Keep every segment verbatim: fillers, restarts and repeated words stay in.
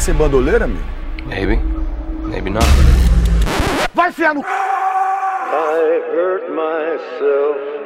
ser bandoleiro, amigo? Maybe. Maybe not. Vai enfiar no... I hurt myself.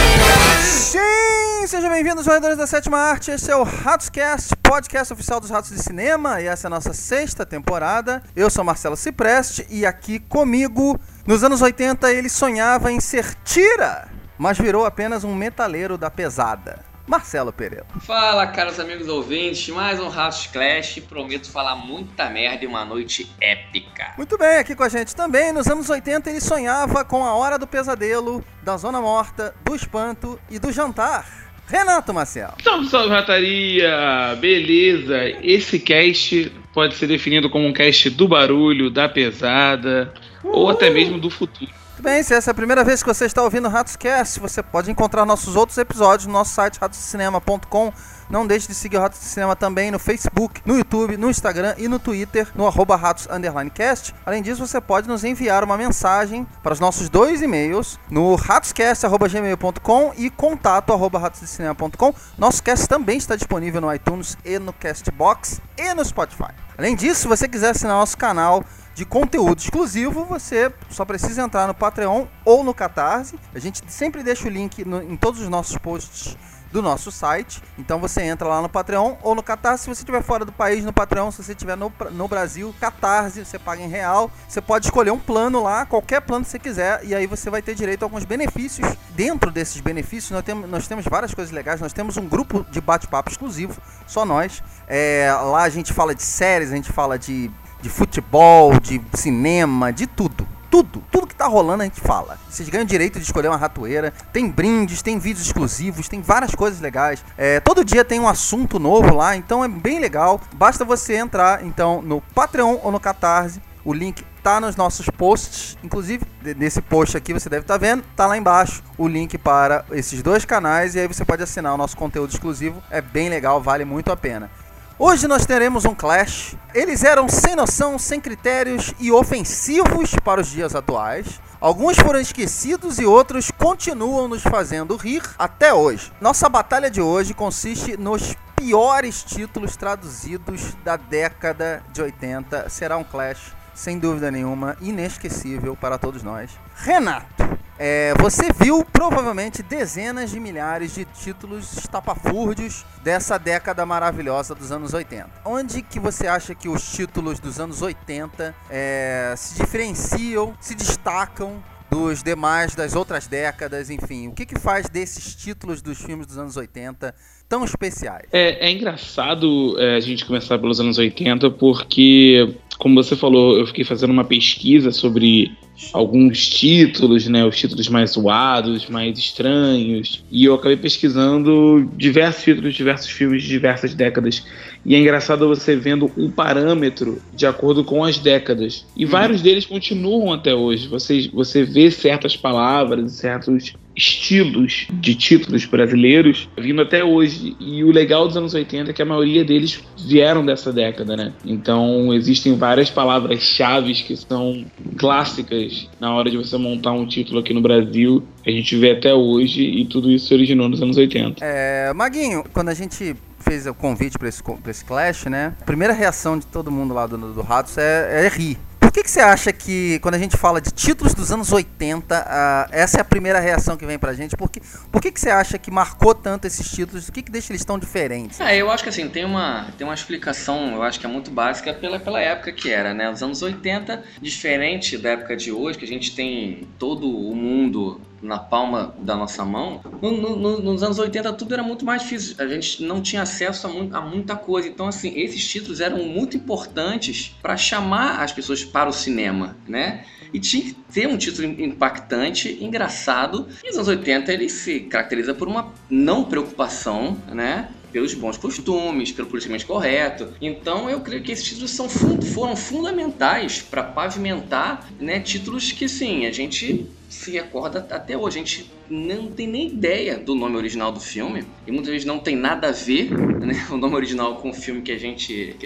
Sim, sejam bem-vindos, jogadores da Sétima Arte. Esse é o Ratoscast, podcast oficial dos Ratos de Cinema, e essa é a nossa sexta temporada. Eu sou Marcelo Cipreste e aqui comigo, nos anos oitenta, ele sonhava em ser tira, mas virou apenas um metaleiro da pesada. Marcelo Pereira. Fala, caros amigos ouvintes, mais um Ratos Clash. Prometo falar muita merda e uma noite épica. Muito bem, aqui com a gente também, nos anos oitenta, ele sonhava com a hora do pesadelo, da zona morta, do espanto e do jantar. Renato Maciel. Salve, salve, rataria! Beleza, esse cast pode ser definido como um cast do barulho, da pesada, Uhul. ou até mesmo do futuro. Muito bem, se essa é a primeira vez que você está ouvindo o Ratoscast, você pode encontrar nossos outros episódios no nosso site ratos de cinema ponto com. Não deixe de seguir o Ratos de Cinema também no Facebook, no YouTube, no Instagram e no Twitter, no arroba ratos underline cast. Além disso, você pode nos enviar uma mensagem para os nossos dois e-mails no ratoscast arroba gmail ponto com e contato arroba ratos de cinema ponto com. Nosso cast também está disponível no iTunes e no Castbox e no Spotify. Além disso, se você quiser assinar nosso canal de conteúdo exclusivo, você só precisa entrar no Patreon ou no Catarse. A gente sempre deixa o link no, em todos os nossos posts do nosso site. Então você entra lá no Patreon ou no Catarse. Se você estiver fora do país, no Patreon. Se você estiver no, no Brasil, Catarse, você paga em real. Você pode escolher um plano lá, qualquer plano que você quiser, e aí você vai ter direito a alguns benefícios. Dentro desses benefícios, nós temos, nós temos várias coisas legais. Nós temos um grupo de bate-papo exclusivo, só nós. É, lá a gente fala de séries, a gente fala de de futebol, de cinema, de tudo. Tudo, tudo que tá rolando a gente fala. Vocês ganham o direito de escolher uma ratoeira. Tem brindes, tem vídeos exclusivos, tem várias coisas legais. É, todo dia tem um assunto novo lá, então é bem legal. Basta você entrar, então, no Patreon ou no Catarse. O link tá nos nossos posts. Inclusive, nesse post aqui, você deve estar vendo, tá lá embaixo o link para esses dois canais. E aí você pode assinar o nosso conteúdo exclusivo. É bem legal, vale muito a pena. Hoje nós teremos um clash. Eles eram sem noção, sem critérios e ofensivos para os dias atuais. Alguns foram esquecidos e outros continuam nos fazendo rir até hoje. Nossa batalha de hoje consiste nos piores títulos traduzidos da década de oitenta. Será um clash, sem dúvida nenhuma, inesquecível para todos nós. Renato, é, você viu provavelmente dezenas de milhares de títulos estapafúrdios dessa década maravilhosa dos anos oitenta. Onde que você acha que os títulos dos anos oitenta é, se diferenciam, se destacam dos demais das outras décadas, enfim? O que que faz desses títulos dos filmes dos anos oitenta tão especiais? É, é engraçado é, a gente começar pelos anos oitenta porque, como você falou, eu fiquei fazendo uma pesquisa sobre alguns títulos, né, os títulos mais zoados, mais estranhos, e eu acabei pesquisando diversos títulos, diversos filmes de diversas décadas, e é engraçado você vendo um parâmetro de acordo com as décadas, e uhum. vários deles continuam até hoje. Você, você vê certas palavras, certos estilos de títulos brasileiros vindo até hoje, e o legal dos anos oitenta é que a maioria deles vieram dessa década, né? Então existem várias palavras-chave que são clássicas na hora de você montar um título aqui no Brasil, que a gente vê até hoje, e tudo isso se originou nos anos oitenta. É, Maguinho, quando a gente fez o convite para esse, pra esse clash, né? A primeira reação de todo mundo lá do, do Ratos é, é rir. Por que que você acha que, quando a gente fala de títulos dos anos oitenta, uh, essa é a primeira reação que vem pra gente? Por que, por que que você acha que marcou tanto esses títulos? O que que deixa eles tão diferentes? É, eu acho que assim, tem uma, tem uma explicação, eu acho que é muito básica pela, pela época que era, né? Os anos oitenta, diferente da época de hoje, que a gente tem todo o mundo na palma da nossa mão, no, no, nos anos oitenta tudo era muito mais difícil, a gente não tinha acesso a, mu- a muita coisa, então assim, esses títulos eram muito importantes para chamar as pessoas para o cinema, né? E tinha que ter um título impactante, engraçado, e os anos oitenta ele se caracteriza por uma não preocupação, né? Pelos bons costumes, pelo politicamente correto. Então eu creio que esses títulos são, foram fundamentais para pavimentar, né, títulos que, sim, a gente se recorda até hoje. A gente não tem nem ideia do nome original do filme, e muitas vezes não tem nada a ver, né, o nome original com o filme que a gente, que a gente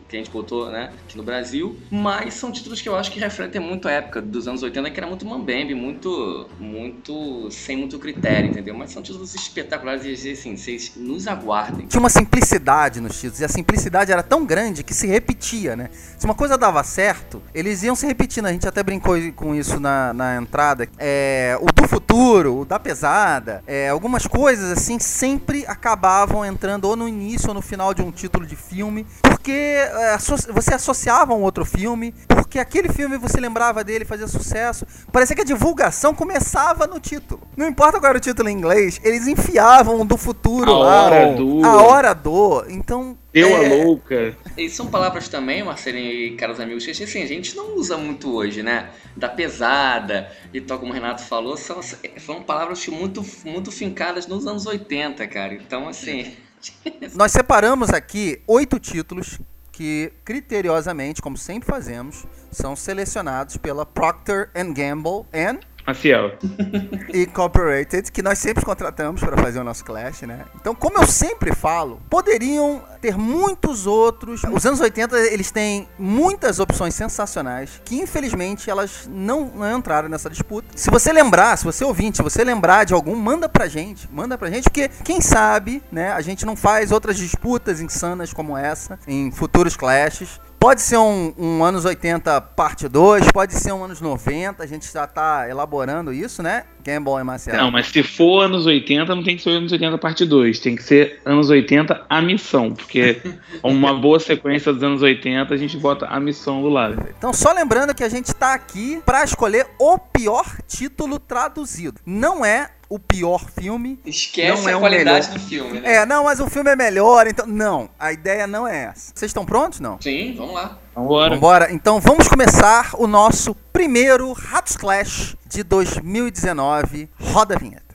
que a gente botou, né, aqui no Brasil, mas são títulos que eu acho que refletem muito a época dos anos oitenta, que era muito mambembe, muito, muito, sem muito critério, entendeu? Mas são títulos espetaculares e, assim, vocês nos aguardem. Tinha uma simplicidade nos títulos, e a simplicidade era tão grande que se repetia, né? Se uma coisa dava certo, eles iam se repetindo. A gente até brincou com isso na, na entrada. É, o do futuro, o da pesada, é, algumas coisas assim sempre acabavam entrando ou no início ou no final de um título de filme, porque é, você associava a um outro filme, porque aquele filme você lembrava dele, fazia sucesso. Parecia que a divulgação começava no título. Não importa qual era o título em inglês, eles enfiavam do futuro a lá. Hora do... A hora do. Então... Deu é... a louca. E são palavras também, Marcelinho e caros amigos, que assim, a gente não usa muito hoje, né? Da pesada e tal, como o Renato falou, são, são palavras muito, muito fincadas nos anos oitenta, cara. Então, assim... Nós separamos aqui oito títulos que, criteriosamente, como sempre fazemos, são selecionados pela Procter and Gamble and... Maciel. Incorporated, que nós sempre contratamos para fazer o nosso Clash, né? Então, como eu sempre falo, poderiam ter muitos outros. Os anos oitenta, eles têm muitas opções sensacionais que, infelizmente, elas não, não entraram nessa disputa. Se você lembrar, se você ouvinte, se você lembrar de algum, manda pra gente. Manda pra gente, porque, quem sabe, né, a gente não faz outras disputas insanas como essa em futuros Clashes. Pode ser um, um anos oitenta parte dois, pode ser um anos noventa, a gente já tá elaborando isso, né? Gamble e Marcelo. Não, mas se for anos oitenta, não tem que ser anos oitenta parte dois, tem que ser anos oitenta a missão, porque uma boa sequência dos anos oitenta a gente bota a missão do lado. Então, só lembrando que a gente tá aqui pra escolher o pior título traduzido. Não é o pior filme. Esquece não é a qualidade melhor do filme, né? É, não, mas o filme é melhor, então... Não, a ideia não é essa. Vocês estão prontos, não? Sim, vamos lá. Vambora. Vambora. Então vamos começar o nosso primeiro Ratos Clash de dois mil e dezenove. Roda a vinheta.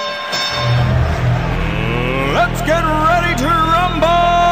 Let's get ready to rumble!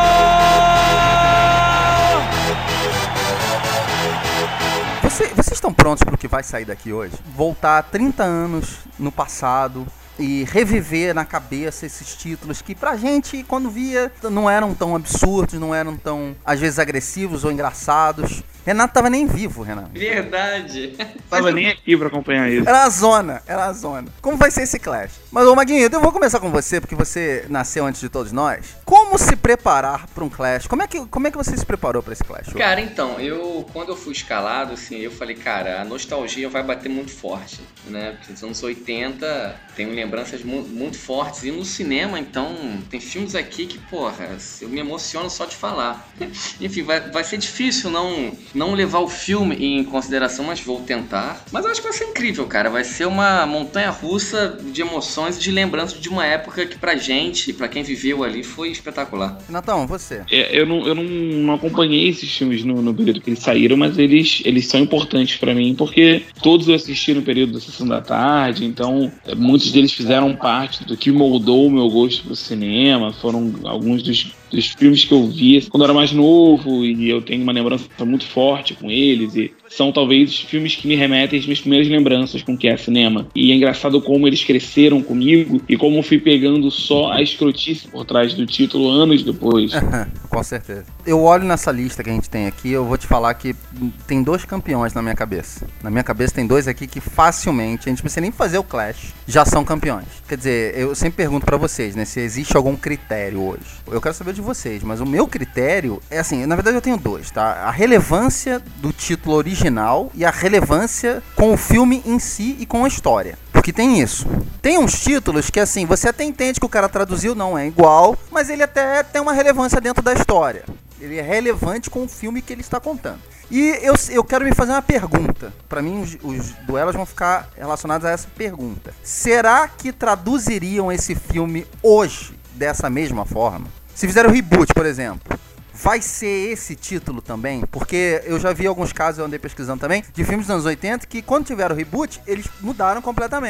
Você, vocês estão prontos para o que vai sair daqui hoje? Voltar trinta anos no passado e reviver na cabeça esses títulos que pra gente, quando via, não eram tão absurdos, não eram tão, às vezes, agressivos ou engraçados. Renato tava nem vivo, Renato. Verdade. Tava nem aqui pra acompanhar isso. Era a zona, era a zona. Como vai ser esse Clash? Mas, ô Maguinho, eu vou começar com você, porque você nasceu antes de todos nós. Como se preparar pra um Clash? Como é que, como é que você se preparou pra esse Clash? Cara, então, eu, quando eu fui escalado, assim, eu falei, cara, a nostalgia vai bater muito forte, né? Porque nos anos oitenta tenho lembranças mu- muito fortes. E no cinema, então, tem filmes aqui que, porra, eu me emociono só de falar. Enfim, vai, vai ser difícil não... não levar o filme em consideração, mas vou tentar. Mas eu acho que vai ser incrível, cara. Vai ser uma montanha-russa de emoções e de lembranças de uma época que pra gente, pra quem viveu ali, foi espetacular. Renatão, você? É, eu não, eu não, não acompanhei esses filmes no, no período que eles saíram, mas eles, eles são importantes pra mim, porque todos eu assisti no período da Sessão da Tarde, então é, muitos deles fizeram parte do que moldou o meu gosto pro cinema, foram alguns dos, dos filmes que eu vi quando eu era mais novo, e eu tenho uma lembrança muito forte com eles, e são talvez os filmes que me remetem às minhas primeiras lembranças com o que é cinema. E é engraçado como eles cresceram comigo e como eu fui pegando só a escrotice por trás do título anos depois. Com certeza. Eu olho nessa lista que a gente tem aqui, eu vou te falar que tem dois campeões na minha cabeça. Na minha cabeça tem dois aqui que facilmente, a gente não precisa nem fazer o Clash, já são campeões. Quer dizer, eu sempre pergunto pra vocês, né, se existe algum critério hoje. Eu quero saber de vocês, mas o meu critério é assim, na verdade eu tenho dois, tá? A relevância do título original e a relevância com o filme em si e com a história. Porque tem isso. Tem uns títulos que, assim, você até entende que o cara traduziu, não é igual, mas ele até tem uma relevância dentro da história. Ele é relevante com o filme que ele está contando. E eu, eu quero me fazer uma pergunta. Pra mim, os, os duelos vão ficar relacionados a essa pergunta. Será que traduziriam esse filme hoje dessa mesma forma? Se fizeram o reboot, por exemplo, vai ser esse título também? Porque eu já vi alguns casos, eu andei pesquisando também, de filmes dos anos oitenta que quando tiveram o reboot, eles mudaram completamente.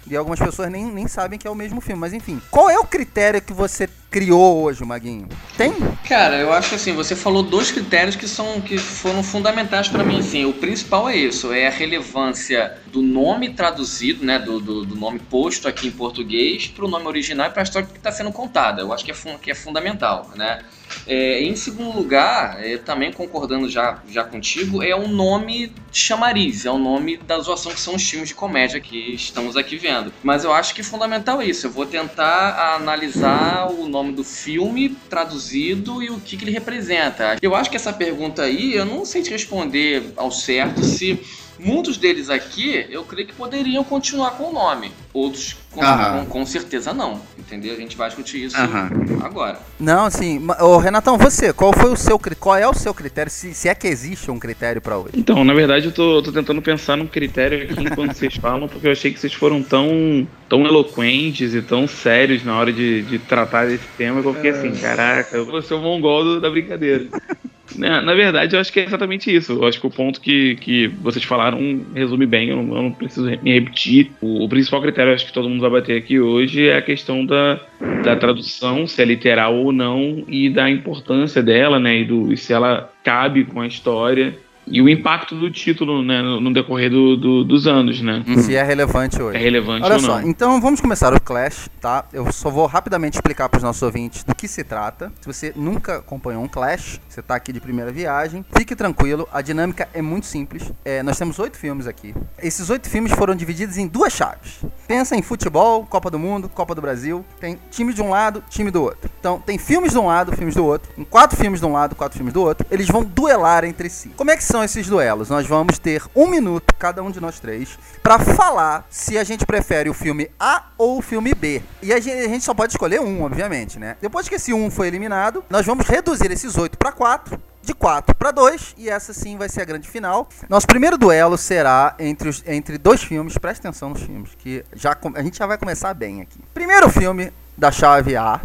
E algumas pessoas nem, nem sabem que é o mesmo filme. Mas enfim, qual é o critério que você criou hoje, Maguinho? Tem? Cara, eu acho que assim, você falou dois critérios que, são, que foram fundamentais pra mim, assim. O principal é isso, é a relevância do nome traduzido, né, do, do, do nome posto aqui em português pro nome original e pra história que está sendo contada. Eu acho que é, que é fundamental, né? É, em segundo lugar, é, também concordando já, já contigo, é o nome chamariz, é o nome da zoação que são os filmes de comédia que estamos aqui vendo. Mas eu acho que é fundamental isso, eu vou tentar analisar o nome do filme traduzido e o que, que ele representa. Eu acho que essa pergunta aí, eu não sei te responder ao certo se... Muitos deles aqui, eu creio que poderiam continuar com o nome. Outros, com, com, com certeza não. Entendeu? A gente vai discutir isso Aham. agora. Não, assim... Ô, Renatão, você, qual foi o seu qual é o seu critério? Se, se é que existe um critério pra hoje? Então, na verdade, eu tô, tô tentando pensar num critério aqui enquanto vocês falam, porque eu achei que vocês foram tão, tão eloquentes e tão sérios na hora de, de tratar desse tema, que eu fiquei assim, caraca, eu vou ser o mongol do, da brincadeira. Na, na verdade, eu acho que é exatamente isso. Eu acho que o ponto que, que vocês falaram resume bem, eu não, eu não preciso me repetir. O, o principal critério, acho que todo mundo vai bater aqui hoje, é a questão da, da tradução, se é literal ou não, e da importância dela, né, e, do, e se ela cabe com a história. E o impacto do título, né, no, no decorrer do, do, dos anos, né? Se é relevante hoje. É relevante Olha ou só, não. então vamos começar o Clash, tá? Eu só vou rapidamente explicar para os nossos ouvintes do que se trata. Se você nunca acompanhou um Clash, você tá aqui de primeira viagem, fique tranquilo, a dinâmica é muito simples. É, nós temos oito filmes aqui. Esses oito filmes foram divididos em duas chaves. Pensa em futebol, Copa do Mundo, Copa do Brasil. Tem time de um lado, time do outro. Então, tem filmes de um lado, filmes do outro. Em quatro filmes de um lado, quatro filmes do outro. Eles vão duelar entre si. Como é que são esses duelos? Nós vamos ter um minuto, cada um de nós três, pra falar se a gente prefere o filme A ou o filme B. E a gente, a gente só pode escolher um, obviamente, né? Depois que esse um foi eliminado, nós vamos reduzir esses oito para quatro, de quatro para dois, e essa sim vai ser a grande final. Nosso primeiro duelo será entre, os, entre dois filmes, presta atenção nos filmes, que já, a gente já vai começar bem aqui. Primeiro filme da chave A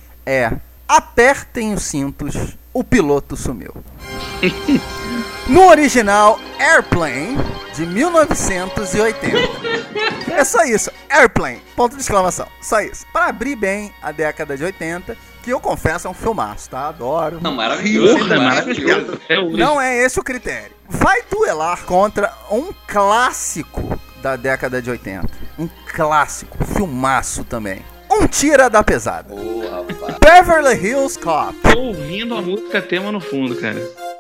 é Apertem os Cintos, o Piloto Sumiu. No original, Airplane, de mil novecentos e oitenta. É só isso, Airplane, ponto de exclamação, só isso. Para abrir bem a década de oitenta, que eu confesso é um filmaço, tá? Adoro. Não, maravilhoso, Porra, maravilhoso. maravilhoso. Não é esse o critério. Vai duelar contra um clássico da década de oitenta. Um clássico, filmaço também. Um Tira da Pesada. Oh, rapaz. Beverly Hills Cop. Tô ouvindo a música tema no fundo, cara.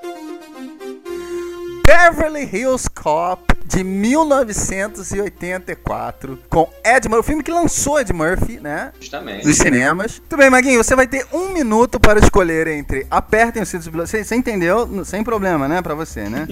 Beverly Hills Cop, de mil novecentos e oitenta e quatro, com Ed Murphy, o filme que lançou Ed Murphy, né? Justamente. Nos cinemas. Tudo bem, Maguinho, você vai ter um minuto para escolher entre Apertem os Cintos... Você, você entendeu? Sem problema, né? Pra você, né?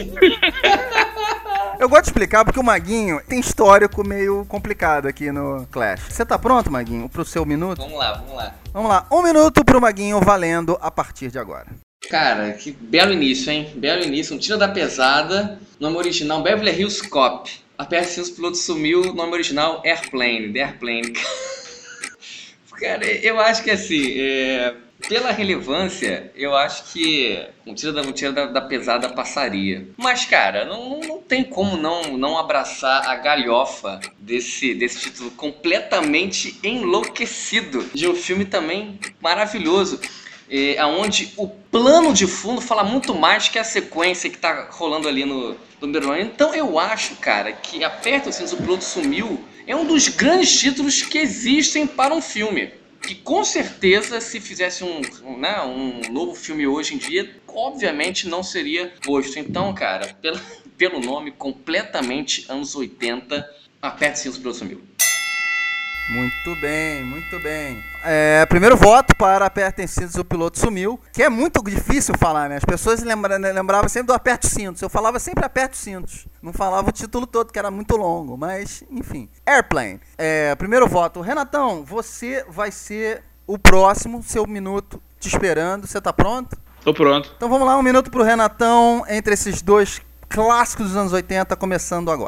Eu gosto de explicar porque o Maguinho tem histórico meio complicado aqui no Clash. Você tá pronto, Maguinho, pro seu minuto? Vamos lá, vamos lá. Vamos lá, um minuto pro Maguinho valendo a partir de agora. Cara, que belo início, hein? Belo início, um Tira da Pesada, nome original Beverly Hills Cop. Aperta os pilotos sumiu, nome original Airplane, The Airplane. Cara, eu acho que assim, é, pela relevância, eu acho que um Tira da, um tira da, da Pesada passaria. Mas, cara, não, não tem como não, não abraçar a galhofa desse, desse título completamente enlouquecido, de um filme também maravilhoso. É, onde o plano de fundo fala muito mais que a sequência que tá rolando ali no número um. Então eu acho, cara, que Aperta os Cintos, o Piloto Sumiu é um dos grandes títulos que existem para um filme. Que com certeza, se fizesse um, um, né, um novo filme hoje em dia, obviamente não seria posto. Então, cara, pelo, pelo nome, completamente anos oitenta, Aperta os Cintos, o Piloto Sumiu. Muito bem, muito bem. É, primeiro voto para Apertem Cintos, o Piloto Sumiu, que é muito difícil falar, né? As pessoas lembra, lembravam sempre do Aperta os Cintos. Eu falava sempre Aperta os Cintos. Não falava o título todo, que era muito longo, mas, enfim. Airplane. É, primeiro voto. Renatão, você vai ser o próximo, seu minuto te esperando. Você tá pronto? Tô pronto. Então vamos lá, um minuto pro Renatão entre esses dois clássicos dos anos oitenta, começando agora.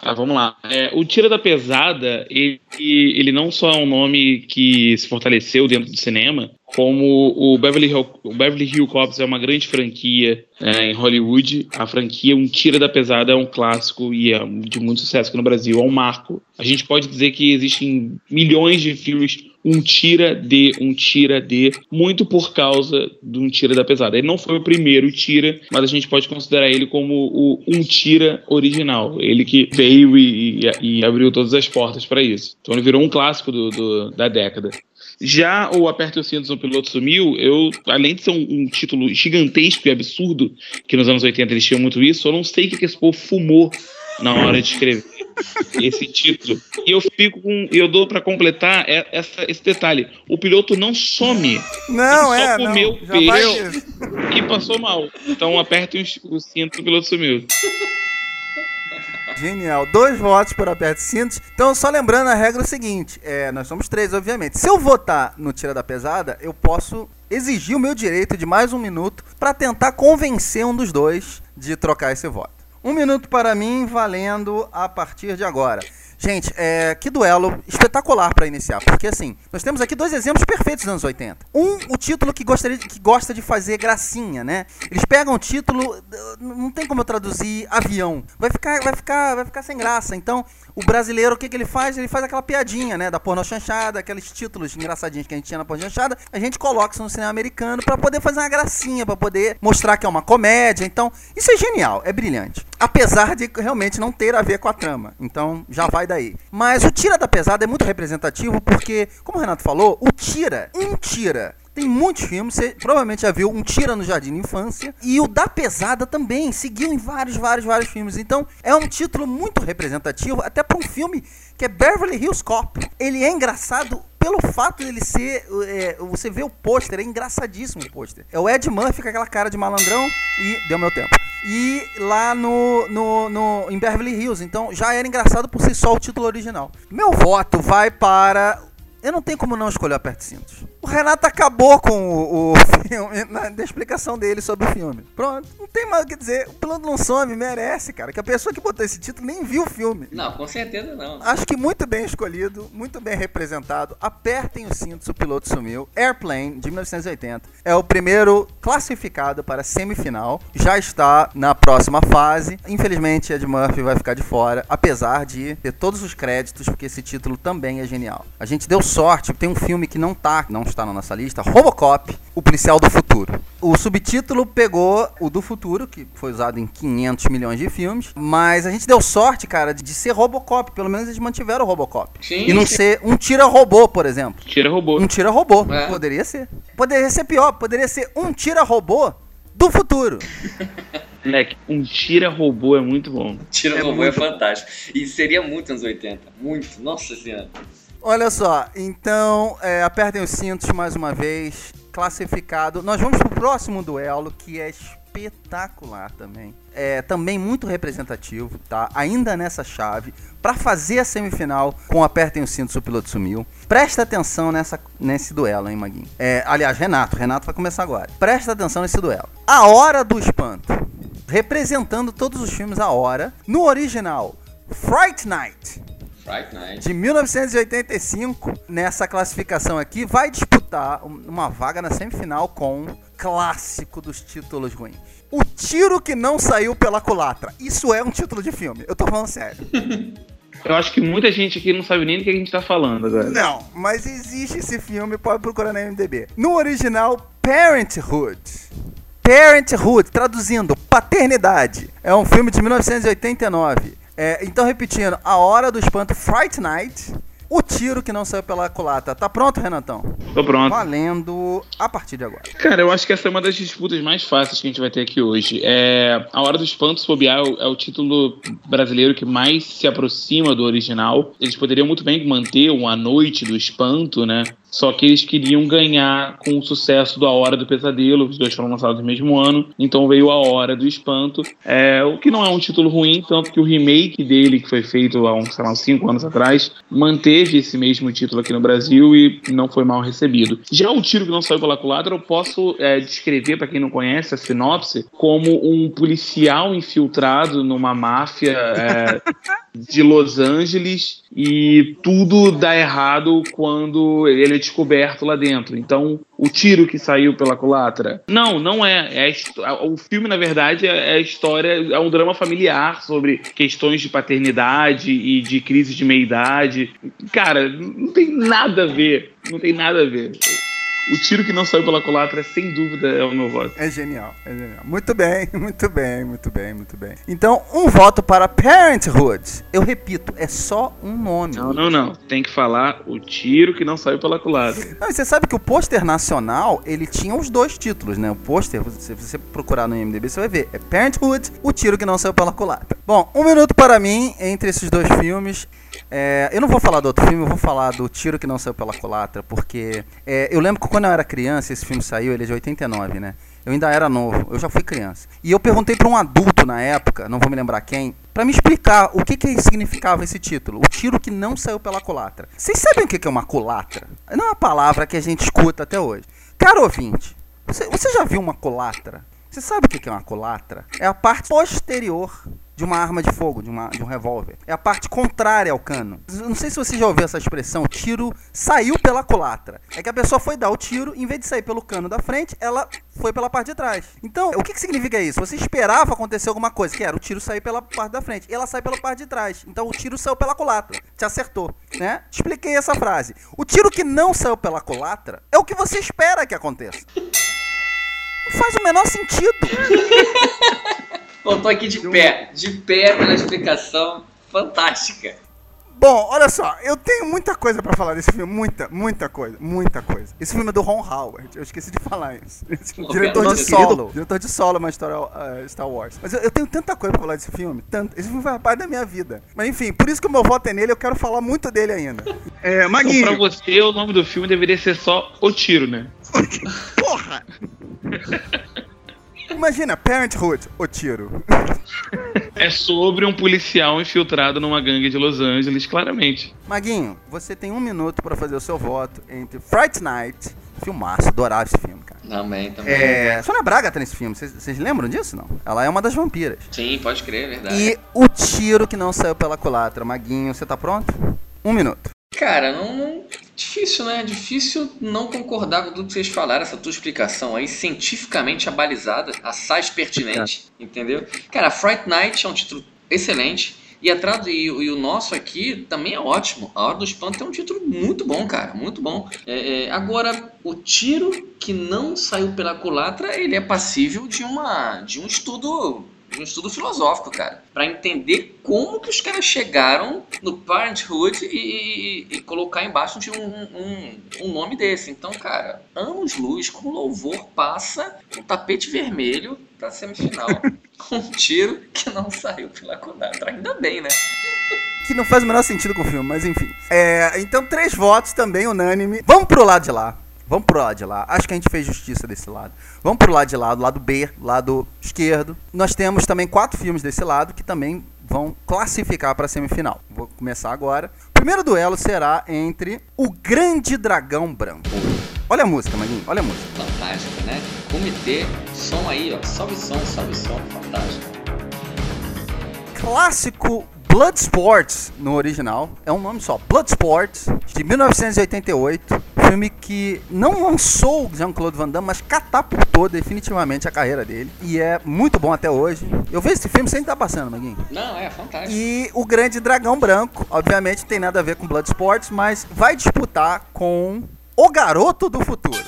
Ah, vamos lá. É, o Tira da Pesada, ele, ele não só é um nome que se fortaleceu dentro do cinema, como o Beverly Hills, o Beverly Hills Cops é uma grande franquia é, em Hollywood. A franquia Um Tira da Pesada é um clássico e é de muito sucesso aqui no Brasil, é um marco. A gente pode dizer que existem milhões de filmes Um Tira de, Um Tira de, muito por causa do Um Tira da Pesada. Ele não foi o primeiro Tira, mas a gente pode considerar ele como o Um Tira original. Ele que veio e, e, e abriu todas as portas para isso. Então ele virou um clássico do, do, da década. Já o Aperte os Cintos, O Piloto Sumiu, eu, além de ser um, um título gigantesco e absurdo, que nos anos oitenta eles tinham muito isso, eu não sei o que esse povo fumou na hora de escrever esse título. E eu fico com. Eu dou pra completar essa, esse detalhe. O piloto não some. Não, ele é. só comeu não, peixe e passou mal. Então aperte os, os cintos, o piloto sumiu. Genial. Dois votos por Aperte Cintos. Então, só lembrando a regra é o seguinte: é, nós somos três, obviamente. Se eu votar no Tira da Pesada, eu posso exigir o meu direito de mais um minuto pra tentar convencer um dos dois de trocar esse voto. Um minuto para mim, valendo a partir de agora. Gente, é, que duelo espetacular para iniciar, porque assim, nós temos aqui dois exemplos perfeitos dos anos oitenta. Um, o título que, gostaria de, que gosta de fazer gracinha, né? Eles pegam o título, não tem como eu traduzir avião, vai ficar, vai ficar, vai ficar sem graça. Então, o brasileiro, o que, que ele faz? Ele faz aquela piadinha, né? Da porno chanchada, aqueles títulos engraçadinhos que a gente tinha na porno chanchada, a gente coloca isso no cinema americano para poder fazer uma gracinha, para poder mostrar que é uma comédia. Então, isso é genial, é brilhante. Apesar de realmente não ter a ver com a trama. Então, já vai daí. Mas o Tira da Pesada é muito representativo porque, como o Renato falou, o Tira, um Tira, tem muitos filmes, você provavelmente já viu Um Tira no Jardim da Infância, e o da Pesada também, seguiu em vários, vários, vários filmes. Então, é um título muito representativo, até para um filme que é Beverly Hills Cop. Ele é engraçado pelo fato dele ser, é, você vê o pôster, é engraçadíssimo o pôster. É o Ed Murphy com aquela cara de malandrão e deu meu tempo. E lá no, no, no em Beverly Hills, então já era engraçado por si só o título original. Meu voto vai para... Eu não tenho como não escolher Aperte Cintos. O Renato acabou com o, o filme, na, na explicação dele sobre o filme. Pronto, não tem mais o que dizer. O Piloto Não Some merece, cara, que a pessoa que botou esse título nem viu o filme. Não, com certeza não. Acho que muito bem escolhido, muito bem representado. Apertem os cintos, O Piloto Sumiu. Airplane, de mil novecentos e oitenta. É o primeiro classificado para a semifinal. Já está na próxima fase. Infelizmente, Ed Murphy vai ficar de fora, apesar de ter todos os créditos, porque esse título também é genial. A gente deu sorte, tem um filme que não tá, não está na nossa lista, Robocop, o policial do futuro. O subtítulo pegou o do futuro, que foi usado em quinhentos milhões de filmes, mas a gente deu sorte, cara, de ser Robocop, pelo menos eles mantiveram o Robocop. Sim, e não sim. ser um tira-robô, por exemplo. Tira-robô. Um tira-robô, É. poderia ser. Poderia ser pior, poderia ser um tira-robô do futuro. Moleque, Um Tira-robô é muito bom. Tira É o robô muito é fantástico. E seria muito anos oitenta. Muito. Nossa senhora. Olha só, então, é, apertem os cintos mais uma vez, classificado. Nós vamos pro próximo duelo, que é espetacular também. É também muito representativo, tá? Ainda nessa chave, para fazer a semifinal com Apertem os Cintos, O Piloto Sumiu. Presta atenção nessa, nesse duelo, hein, Maguinho? É, aliás, Renato, Renato vai começar agora. Presta atenção nesse duelo. A Hora do Espanto, representando todos os filmes A Hora, no original, Fright Night, Fright Night. de mil novecentos e oitenta e cinco, nessa classificação aqui, vai disputar uma vaga na semifinal com clássico dos títulos ruins. O Tiro que Não Saiu pela Culatra. Isso é um título de filme, eu tô falando sério. Eu acho que muita gente aqui não sabe nem do que a gente tá falando agora. Não, mas existe esse filme, pode procurar na I M D B. No original, Parenthood. Parenthood, traduzindo, paternidade. É um filme de mil novecentos e oitenta e nove. É, então, repetindo, A Hora do Espanto, Fright Night, O Tiro que Não Saiu pela Culatra. Tá pronto, Renatão? Tô pronto. Valendo a partir de agora. Cara, eu acho que essa é uma das disputas mais fáceis que a gente vai ter aqui hoje. É, A Hora do Espanto, se bobear, é o, é o título brasileiro que mais se aproxima do original. Eles poderiam muito bem manter um A Noite do Espanto, né? Só que eles queriam ganhar com o sucesso do A Hora do Pesadelo, os dois foram lançados no mesmo ano, então veio A Hora do Espanto, é, o que não é um título ruim, tanto que o remake dele, que foi feito há uns, sei lá, uns cinco anos atrás, manteve esse mesmo título aqui no Brasil e não foi mal recebido. Já O Tiro que Não Saiu pela Culatra, eu posso é, descrever, para quem não conhece, a sinopse, como um policial infiltrado numa máfia é, de Los Angeles e tudo dá errado quando ele é descoberto lá dentro. Então, O Tiro que Saiu pela Culatra. Não, não é. é a, o filme, na verdade, é, é a história, é um drama familiar sobre questões de paternidade e de crise de meia-idade. Cara, não tem nada a ver. Não tem nada a ver. O Tiro que Não Saiu pela Culatra, sem dúvida, é o meu voto. É genial, é genial. Muito bem, muito bem, muito bem, muito bem. Então, um voto para Parenthood. Eu repito, é só um nome. Não, não, não. Tem que falar O Tiro que Não Saiu pela Culatra. Não, e você sabe que o pôster nacional, ele tinha os dois títulos, né? O pôster, se você procurar no I M D B, você vai ver. É Parenthood, O Tiro que Não Saiu pela Culatra. Bom, um minuto para mim, entre esses dois filmes. É, eu não vou falar do outro filme, eu vou falar do Tiro que Não Saiu pela Culatra, porque é, eu lembro que quando eu era criança, esse filme saiu, ele é de oitenta e nove, né? Eu ainda era novo, eu já fui criança. E eu perguntei para um adulto na época, não vou me lembrar quem, para me explicar o que, que significava esse título, O Tiro que Não Saiu pela Culatra. Vocês sabem o que, que é uma culatra? Não é uma palavra que a gente escuta até hoje. Caro ouvinte, você, você já viu uma culatra? Você sabe o que, que é uma culatra? É a parte posterior de uma arma de fogo, de, uma, de um revólver. É a parte contrária ao cano. Não sei se você já ouviu essa expressão, tiro saiu pela culatra. É que a pessoa foi dar o tiro, em vez de sair pelo cano da frente, ela foi pela parte de trás. Então, o que, que significa isso? Você esperava acontecer alguma coisa, que era o tiro sair pela parte da frente, e ela sai pela parte de trás. Então, o tiro saiu pela culatra. Te acertou, né? Expliquei essa frase. O tiro que não saiu pela culatra é o que você espera que aconteça. Não faz o menor sentido. Bom, tô aqui de pé, de pé pela explicação fantástica. Bom, olha só, eu tenho muita coisa pra falar desse filme, muita, muita coisa, muita coisa. Esse filme é do Ron Howard, eu esqueci de falar isso. Oh, diretor de Solo, diretor de Solo, uma história uh, Star Wars. Mas eu, eu tenho tanta coisa pra falar desse filme, tanto. Esse filme foi a parte da minha vida. Mas enfim, por isso que o meu voto é nele, eu quero falar muito dele ainda. É, Maguinho. Então, pra você, o nome do filme deveria ser só O Tiro, né? Porra! Imagina, Parenthood, O Tiro. É sobre um policial infiltrado numa gangue de Los Angeles, claramente. Maguinho, você tem um minuto pra fazer o seu voto entre Fright Night, filmaço, adorava esse filme, cara. Também, também. É, Sônia Braga tá nesse filme, vocês lembram disso, não? Ela é uma das vampiras. Sim, pode crer, é verdade. E O Tiro que Não Saiu pela Culatra. Maguinho, você tá pronto? Um minuto. Cara, não, não... Difícil, né? Difícil não concordar com tudo que vocês falaram. Essa tua explicação aí, cientificamente abalizada, assaz pertinente, entendeu? Cara, Fright Night é um título excelente. E, a trad... e, e o nosso aqui também é ótimo. A Hora do Espanto é um título muito bom, cara. Muito bom. É, é... Agora, O Tiro que Não Saiu pela Culatra, ele é passível de, uma... de um estudo... um estudo filosófico, cara, pra entender como que os caras chegaram no Parenthood e, e, e colocar embaixo de um, um, um nome desse. Então, cara, anos-luz, com louvor, passa um tapete vermelho pra semifinal. Com um tiro que não saiu pela culatra. Ainda bem, né? Que não faz o menor sentido com o filme, mas enfim. É, então, três votos também, unânime. Vamos pro lado de lá. Vamos pro lado de lá. Acho que a gente fez justiça desse lado. Vamos pro lado de lá, do lado B, lado esquerdo. Nós temos também quatro filmes desse lado que também vão classificar para a semifinal. Vou começar agora. O primeiro duelo será entre O Grande Dragão Branco. Olha a música, Maguinho. Olha a música. Fantástica, né? Comitê, som aí, ó. Salve som, salve som. Fantástico. Clássico Bloodsport no original, é um nome só, Bloodsport, de mil novecentos e oitenta e oito, filme que não lançou Jean-Claude Van Damme, mas catapultou definitivamente a carreira dele, e é muito bom até hoje. Eu vejo esse filme sem estar passando, Maguinho. Não, é fantástico. E O Grande Dragão Branco, obviamente tem nada a ver com Bloodsport, mas vai disputar com O Garoto do Futuro.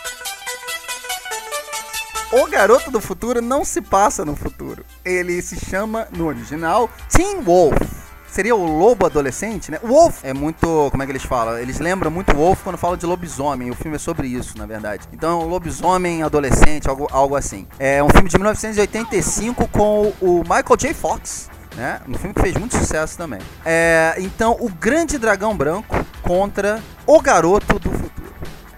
O Garoto do Futuro não se passa no futuro. Ele se chama, no original, Teen Wolf. Seria o lobo adolescente, né? Wolf é muito... Como é que eles falam? Eles lembram muito Wolf quando falam de lobisomem. O filme é sobre isso, na verdade. Então, lobisomem adolescente, algo, algo assim. É um filme de mil novecentos e oitenta e cinco com o Michael J. Fox, né? Um filme que fez muito sucesso também. É, então, O Grande Dragão Branco contra O Garoto do Futuro.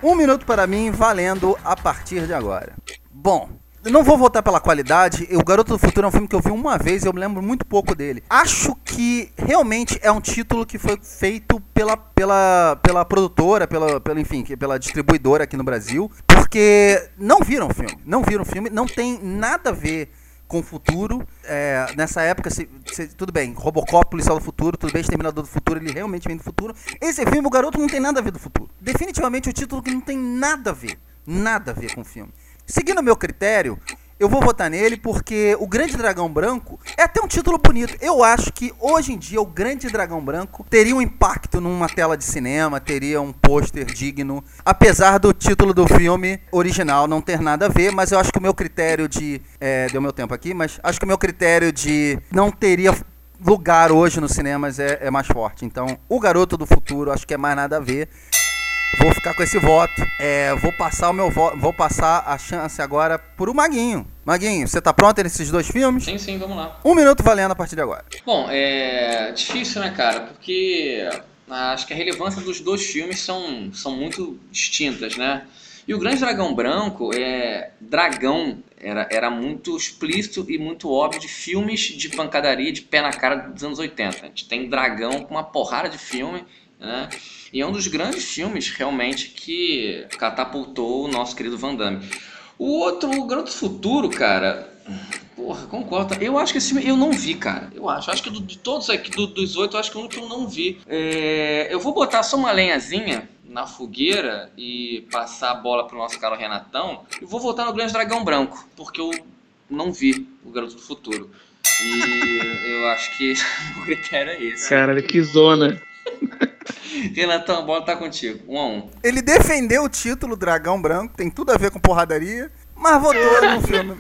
Um minuto para mim, valendo a partir de agora. Bom, eu não vou voltar pela qualidade. O Garoto do Futuro é um filme que eu vi uma vez e eu me lembro muito pouco dele. Acho que realmente é um título que foi feito pela, pela, pela produtora, pela, pela, enfim, pela distribuidora aqui no Brasil, porque não viram o filme. Não viram o filme, não tem nada a ver com o futuro. É, nessa época, se, se, tudo bem, Robocop, Policial do Futuro, tudo bem, Exterminador do Futuro, ele realmente vem do futuro. Esse filme, o Garoto, não tem nada a ver do futuro. Definitivamente o título que não tem nada a ver, nada a ver com o filme. Seguindo o meu critério, eu vou votar nele porque O Grande Dragão Branco é até um título bonito. Eu acho que hoje em dia O Grande Dragão Branco teria um impacto numa tela de cinema, teria um pôster digno, apesar do título do filme original não ter nada a ver, mas eu acho que o meu critério de... É, deu meu tempo aqui, mas acho que o meu critério de não teria lugar hoje nos cinemas é, é mais forte. Então, O Garoto do Futuro, acho que é mais nada a ver. Vou ficar com esse voto. É, vou passar o meu voto, vou passar a chance agora pro Maguinho. Maguinho, você tá pronto nesses dois filmes? Sim, sim, vamos lá. Um minuto valendo a partir de agora. Bom, é difícil, né, cara? Porque acho que a relevância dos dois filmes são, são muito distintas, né? E O Grande Dragão Branco, é dragão, era, era muito explícito e muito óbvio de filmes de pancadaria, de pé na cara dos anos oitenta. A gente tem dragão com uma porrada de filme, né? E é um dos grandes filmes, realmente, que catapultou o nosso querido Van Damme. O outro, O Garoto do Futuro, cara... Porra, concordo. Eu acho que esse filme eu não vi, cara. Eu acho. Acho que do, de todos aqui, do, dos oito, eu acho que o único que eu não vi. É, eu vou botar só uma lenhazinha na fogueira e passar a bola pro nosso caro Renatão. E vou voltar no Grande Dragão Branco, porque eu não vi O Garoto do Futuro. E eu acho que o critério é esse. Caralho, que zona. Renatão, a bola tá contigo. Um a um. Ele defendeu o título Dragão Branco, tem tudo a ver com porradaria, mas votou no filme.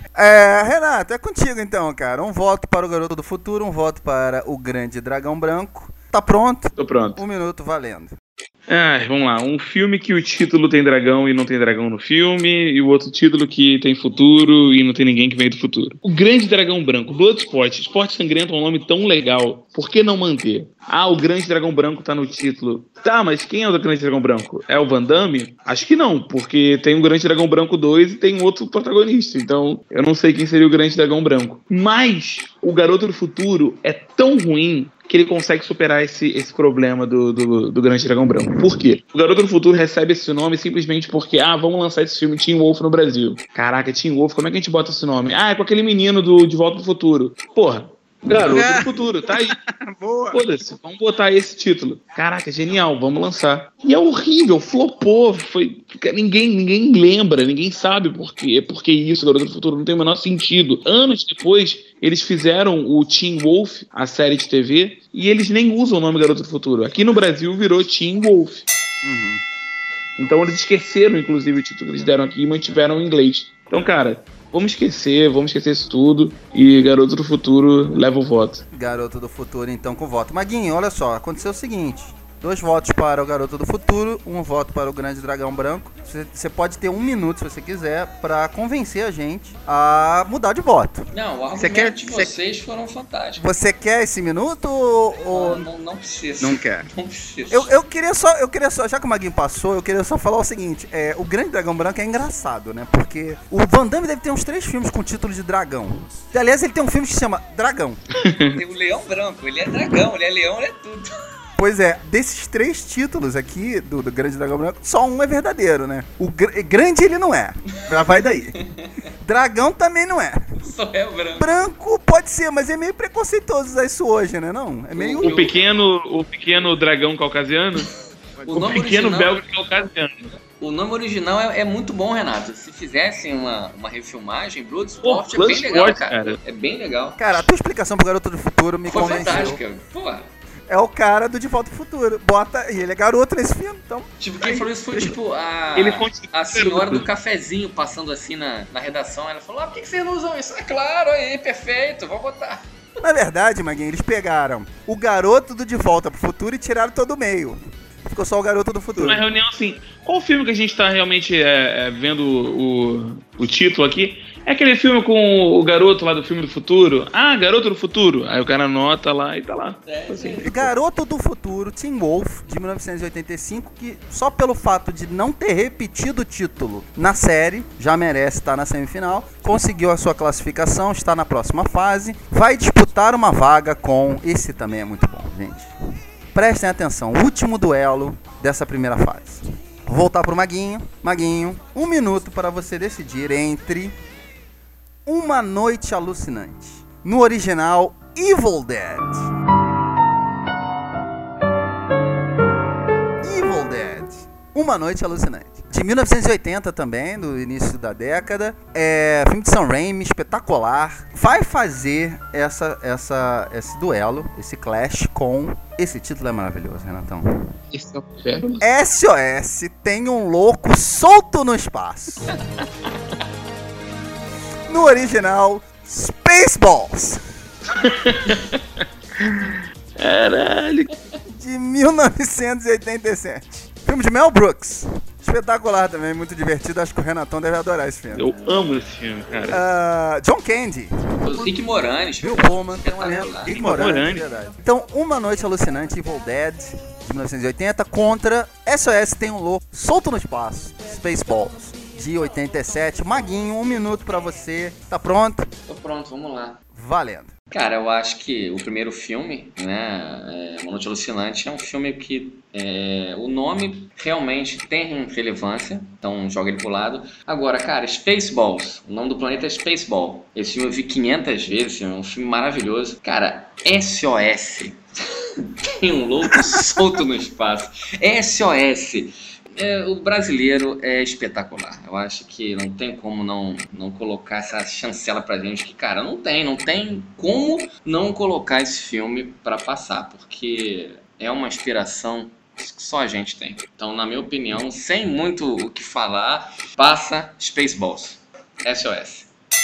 É, Renato, é contigo então, cara. Um voto para O Garoto do Futuro, um voto para O Grande Dragão Branco. Tá pronto? Tô pronto. Um minuto valendo. Ah, vamos lá. Um filme que o título tem dragão e não tem dragão no filme, e o outro título que tem futuro e não tem ninguém que vem do futuro. O Grande Dragão Branco, Bloodsport, Esporte Sangrento é um nome tão legal. Por que não manter? Ah, o Grande Dragão Branco tá no título. Tá, mas quem é o Grande Dragão Branco? É o Van Damme? Acho que não, porque tem o Grande Dragão Branco dois e tem outro protagonista. Então, eu não sei quem seria o Grande Dragão Branco. Mas O Garoto do Futuro é tão ruim que ele consegue superar esse, esse problema do, do, do Grande Dragão Branco. Por quê? O Garoto do Futuro recebe esse nome simplesmente porque, ah, vamos lançar esse filme Teen Wolf no Brasil. Caraca, Teen Wolf, como é que a gente bota esse nome? Ah, é com aquele menino do De Volta pro Futuro. Porra, Garoto do Futuro, tá aí. Boa. Foda-se, vamos botar esse título. Caraca, genial, vamos lançar. E é horrível, flopou, foi... Ninguém, ninguém lembra, ninguém sabe por quê. Por que isso, Garoto do Futuro? Não tem o menor sentido. Anos depois, eles fizeram o Teen Wolf, a série de T V, e eles nem usam o nome Garoto do Futuro. Aqui no Brasil virou Teen Wolf. Uhum. Então eles esqueceram, inclusive, o título que eles deram aqui e mantiveram em inglês. Então, cara... Vamos esquecer, vamos esquecer isso tudo. E Garoto do Futuro leva o voto. Garoto do Futuro, então, com voto. Maguinho, olha só, aconteceu o seguinte. Dois votos para O Garoto do Futuro, um voto para O Grande Dragão Branco. Você pode ter um minuto, se você quiser, para convencer a gente a mudar de voto. Não, o argumento Você quer- de você- vocês foram fantásticos. Você quer esse minuto ou... Não, não, não precisa. Não quer. Não precisa. Eu, eu queria só, eu queria só, já que o Maguinho passou, eu queria só falar o seguinte, é, o Grande Dragão Branco é engraçado, né? Porque o Van Damme deve ter uns três filmes com título de dragão. E, aliás, ele tem um filme que se chama Dragão. Tem o Leão Branco, ele é dragão, ele é leão, ele é tudo. Pois é, desses três títulos aqui do, do Grande Dragão Branco, só um é verdadeiro, né? O gr- grande ele não é, já vai daí. Dragão também não é. Só é o branco. Branco pode ser, mas é meio preconceituoso usar isso hoje, né? Não, é meio... O pequeno, o pequeno dragão caucasiano? O O nome pequeno original, belga caucasiano. o nome original é, é muito bom, Renato. Se fizessem uma, uma refilmagem, Bloodsport Pô, é bem legal, Bloodsport, cara. cara. É bem legal. Cara, a tua explicação pro Garoto do Futuro me Foi convenceu. fantástica. Porra. É o cara do De Volta pro Futuro. Bota, e ele é garoto nesse filme, então... Tipo, quem falou isso foi tipo a, Ele continua a senhora garoto. do cafezinho passando assim na, na redação. Ela falou: ah, por que que vocês não usam isso? É claro, aí, perfeito, vou botar. Na verdade, Maguinho, eles pegaram o garoto do De Volta pro Futuro e tiraram todo o meio. Ficou só o Garoto do Futuro. Uma reunião assim, qual o filme que a gente tá realmente é, é, vendo o, o título aqui? É aquele filme com o garoto lá do filme do futuro. Ah, Garoto do Futuro. Aí o cara anota lá e tá lá. É, assim. Garoto do Futuro, Teen Wolf, de mil novecentos e oitenta e cinco, que só pelo fato de não ter repetido o título na série, já merece estar na semifinal, conseguiu a sua classificação, está na próxima fase, vai disputar uma vaga com... Esse também é muito bom, gente. Prestem atenção, último duelo dessa primeira fase. Vou voltar pro Maguinho. Maguinho, um minuto para você decidir entre Uma Noite Alucinante. No original, Evil Dead. Evil Dead. Uma Noite Alucinante. De mil novecentos e oitenta também, do início da década. É filme de Sam Raimi, espetacular. Vai fazer essa, essa, esse duelo, esse clash com... Esse título é maravilhoso, Renatão. Esse é o inferno. S O S tem um louco solto no espaço. No original, Spaceballs. Caralho. De mil novecentos e oitenta e sete. Filme de Mel Brooks. Espetacular também, muito divertido. Acho que o Renatão deve adorar esse filme. Eu amo esse filme, cara. Uh, John Candy. O Rick Moranis. Bill Pullman, tem uma lenda. Rick Moranis, Moranis. verdade. Então, Uma Noite Alucinante, Evil Dead, de mil novecentos e oitenta, contra S O S Tem um Louco Solto no Espaço, Spaceballs, de oitenta e sete. Maguinho, um minuto pra você. Tá pronto? Tô pronto, vamos lá. Valendo. Cara, eu acho que o primeiro filme, né, é, Uma Noite Alucinante, é um filme que é, o nome realmente tem relevância, então joga ele pro lado. Agora, cara, Spaceballs, o nome do planeta é Spaceball. Esse filme eu vi quinhentas vezes, é um filme maravilhoso. Cara, S O S tem um louco solto no espaço. S O S. É, o brasileiro é espetacular. Eu acho que não tem como não, não colocar essa chancela pra gente. Que, cara, não tem, não tem como não colocar esse filme pra passar. Porque é uma inspiração que só a gente tem. Então, na minha opinião, sem muito o que falar, passa Spaceballs. S O S.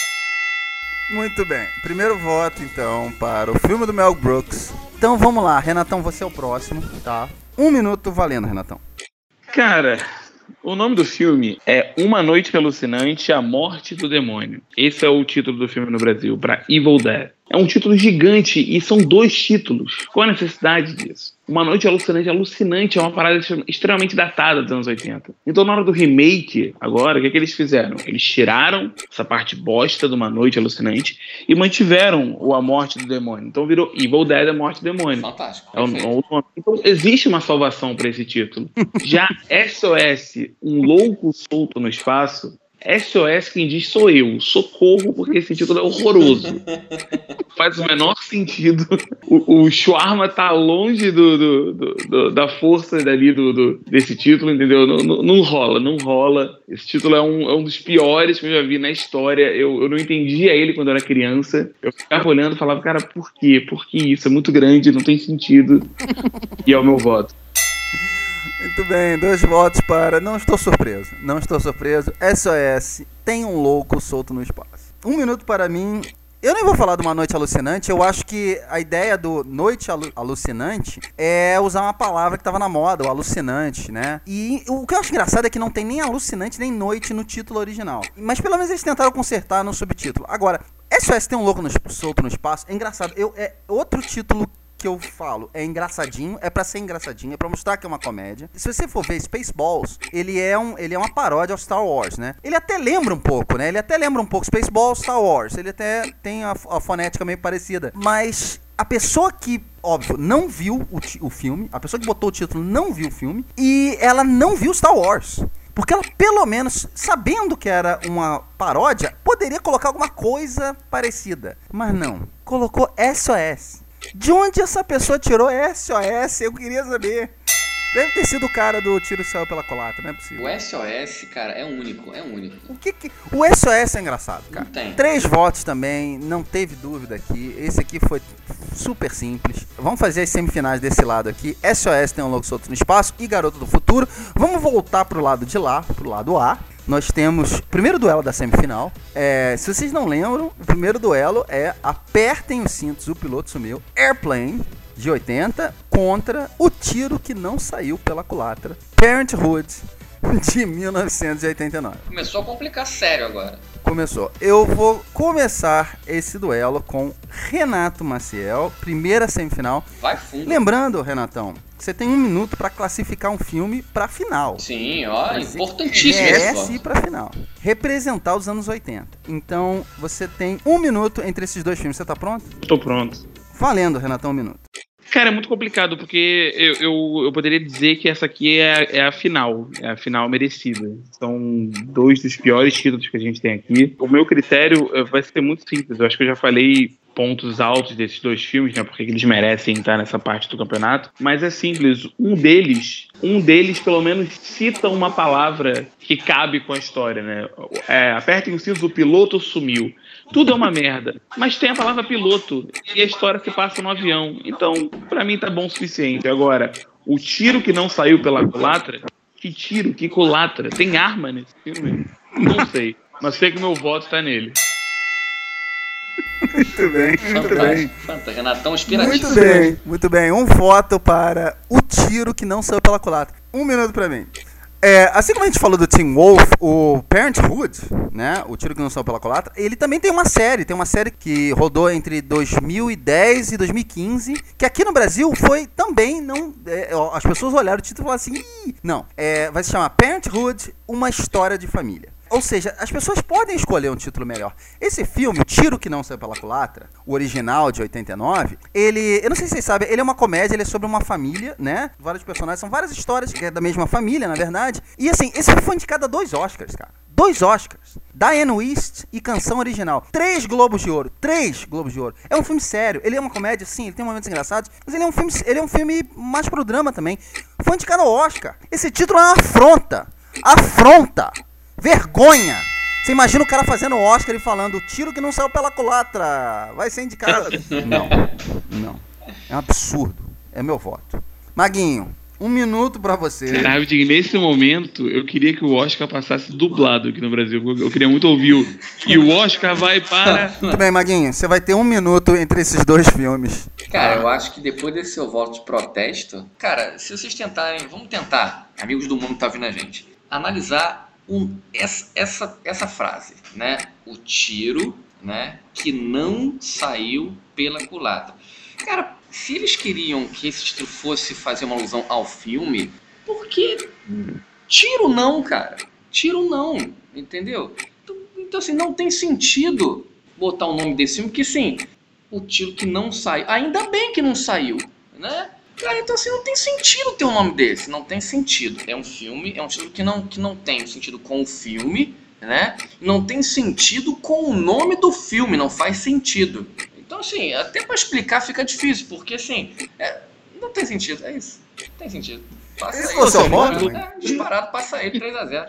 Muito bem. Primeiro voto, então, para o filme do Mel Brooks. Então, vamos lá. Renatão, você é o próximo, tá? Um minuto valendo, Renatão. Cara, o nome do filme é Uma Noite Alucinante, A Morte do Demônio. Esse é o título do filme no Brasil, para Evil Dead. É um título gigante e são dois títulos. Qual a necessidade disso? Uma Noite Alucinante, alucinante, é uma parada extremamente datada dos anos oitenta. Então, na hora do remake, agora, o que, é que eles fizeram? Eles tiraram essa parte bosta de Uma Noite Alucinante e mantiveram o A Morte do Demônio. Então, virou Evil Dead, A Morte do Demônio. Fantástico. É o, é o nome. Então, existe uma salvação para esse título. Já S O S, Um Louco Solto no Espaço, S O S quem diz sou eu. Socorro, porque esse título é horroroso. Faz o menor sentido. O, o Shawarma tá longe do, do, do, do, da força dali do, do, desse título, entendeu? Não, não, não rola, não rola. Esse título é um, é um dos piores que eu já vi na história. Eu, eu não entendia ele quando eu era criança. Eu ficava olhando e falava, cara, por quê? Por que isso? É muito grande, não tem sentido. E é o meu voto. Muito bem, dois votos para... Não estou surpreso, não estou surpreso. S O S Tem um Louco Solto no Espaço. Um minuto para mim. Eu nem vou falar de Uma Noite Alucinante. Eu acho que a ideia do Noite alu- Alucinante é usar uma palavra que estava na moda, o alucinante, né? E o que eu acho engraçado é que não tem nem alucinante nem noite no título original. Mas pelo menos eles tentaram consertar no subtítulo. Agora, S O S Tem um Louco no, Solto no Espaço é engraçado. Eu, é outro título que eu falo, é engraçadinho, é pra ser engraçadinho, é pra mostrar que é uma comédia. Se você for ver Spaceballs, ele é, um, ele é uma paródia ao Star Wars, né? Ele até lembra um pouco, né? Ele até lembra um pouco Spaceballs, Star Wars. Ele até tem a, a fonética meio parecida. Mas a pessoa que, óbvio, não viu o, o filme, a pessoa que botou o título não viu o filme, e ela não viu Star Wars. Porque ela, pelo menos, sabendo que era uma paródia, poderia colocar alguma coisa parecida. Mas não. Colocou S O S. De onde essa pessoa tirou S O S? Eu queria saber. Deve ter sido o cara do Tiro o Céu pela Culatra, não é possível. O S O S, cara, é único, é único. O que que... O S O S é engraçado, cara. Não tem. Três votos também, não teve dúvida aqui. Esse aqui foi super simples. Vamos fazer as semifinais desse lado aqui. S O S Tem um Louco Solto no Espaço e Garoto do Futuro. Vamos voltar pro lado de lá, pro lado A. Nós temos o primeiro duelo da semifinal. É, se vocês não lembram, o primeiro duelo é Apertem os Cintos, o Piloto Sumiu, Airplane, de oitenta, contra O Tiro que Não Saiu pela Culatra, Parenthood, de mil novecentos e oitenta e nove. Começou a complicar sério agora. Começou. Eu vou começar esse duelo com Renato Maciel, primeira semifinal. Vai fundo. Lembrando, Renatão, você tem um minuto pra classificar um filme pra final. Sim, ó, Você importantíssimo merece esse ir pra final. Representar os anos oitenta. Então, você tem um minuto entre esses dois filmes. Você tá pronto? Tô pronto. Valendo, Renatão, um minuto. Cara, é muito complicado, porque eu, eu, eu poderia dizer que essa aqui é, a- é a final, é a final merecida. São dois dos piores títulos que a gente tem aqui. O meu critério eh, vai ser muito simples, eu acho que eu já falei pontos altos desses dois filmes, né, porque eles merecem estar nessa parte do campeonato, mas é simples, um deles, um deles pelo menos cita uma palavra que cabe com a história, né, é, apertem os cintos, o piloto sumiu. Tudo é uma merda, mas tem a palavra piloto e a história se passa no avião, então pra mim tá bom o suficiente. Agora, o tiro que não saiu pela culatra, que tiro, que culatra, tem arma nesse filme? Não sei, mas sei que meu voto tá nele. Muito bem, Fantástico, fantástico. Renatão inspirativo. Muito bem, muito bem. Um voto para o tiro que não saiu pela culatra. Um minuto pra mim. É, assim como a gente falou do Teen Wolf, o Parenthood, né, o tiro que não saiu pela culatra, ele também tem uma série, tem uma série que rodou entre dois mil e dez e dois mil e quinze, que aqui no Brasil foi também, não, é, ó, as pessoas olharam o título e falaram assim, Ih! não, é, vai se chamar Parenthood, uma história de família. Ou seja, as pessoas podem escolher um título melhor. Esse filme, O Tiro que Não Saiu pela Culatra, o original de oitenta e nove, ele, eu não sei se vocês sabem, ele é uma comédia, ele é sobre uma família, né? Vários personagens, são várias histórias que é da mesma família, na verdade. E assim, esse filme foi indicado a dois Oscars, cara. Dois Oscars. Diane West e canção original. Três Globos de Ouro. Três Globos de Ouro. É um filme sério. Ele é uma comédia, sim, ele tem momentos engraçados, mas ele é um filme, ele é um filme mais pro drama também. Foi indicado ao Oscar. Esse título é uma afronta. Afronta. Vergonha! Você imagina o cara fazendo o Oscar e falando, o tiro que não saiu pela culatra, vai ser indicado. Não, não. É um absurdo. É meu voto. Maguinho, um minuto pra você. Caralho, nesse momento, eu queria que o Oscar passasse dublado aqui no Brasil. Eu queria muito ouvir o... E o Oscar vai para... Muito bem, Maguinho, você vai ter um minuto entre esses dois filmes. Cara, eu acho que depois desse seu voto de protesto, cara, se vocês tentarem, vamos tentar, amigos do mundo que tá ouvindo a gente, analisar um, essa, essa, essa frase, né? O tiro, né, que não saiu pela culatra. Cara, se eles queriam que esse título fosse fazer uma alusão ao filme, por que tiro não, cara? Tiro não, entendeu? Então, então assim, não tem sentido botar o nome desse filme, porque sim, o tiro que não saiu, ainda bem que não saiu, né? Cara, então assim, não tem sentido ter um nome desse, não tem sentido. É um filme, é um título que não, que não tem sentido com o filme, né? Não tem sentido com o nome do filme, não faz sentido. Então assim, até pra explicar fica difícil, porque assim, é, não tem sentido, é isso. Não tem sentido. Passa Esse aí. foi o seu voto, É, disparado, passa ele, três a zero.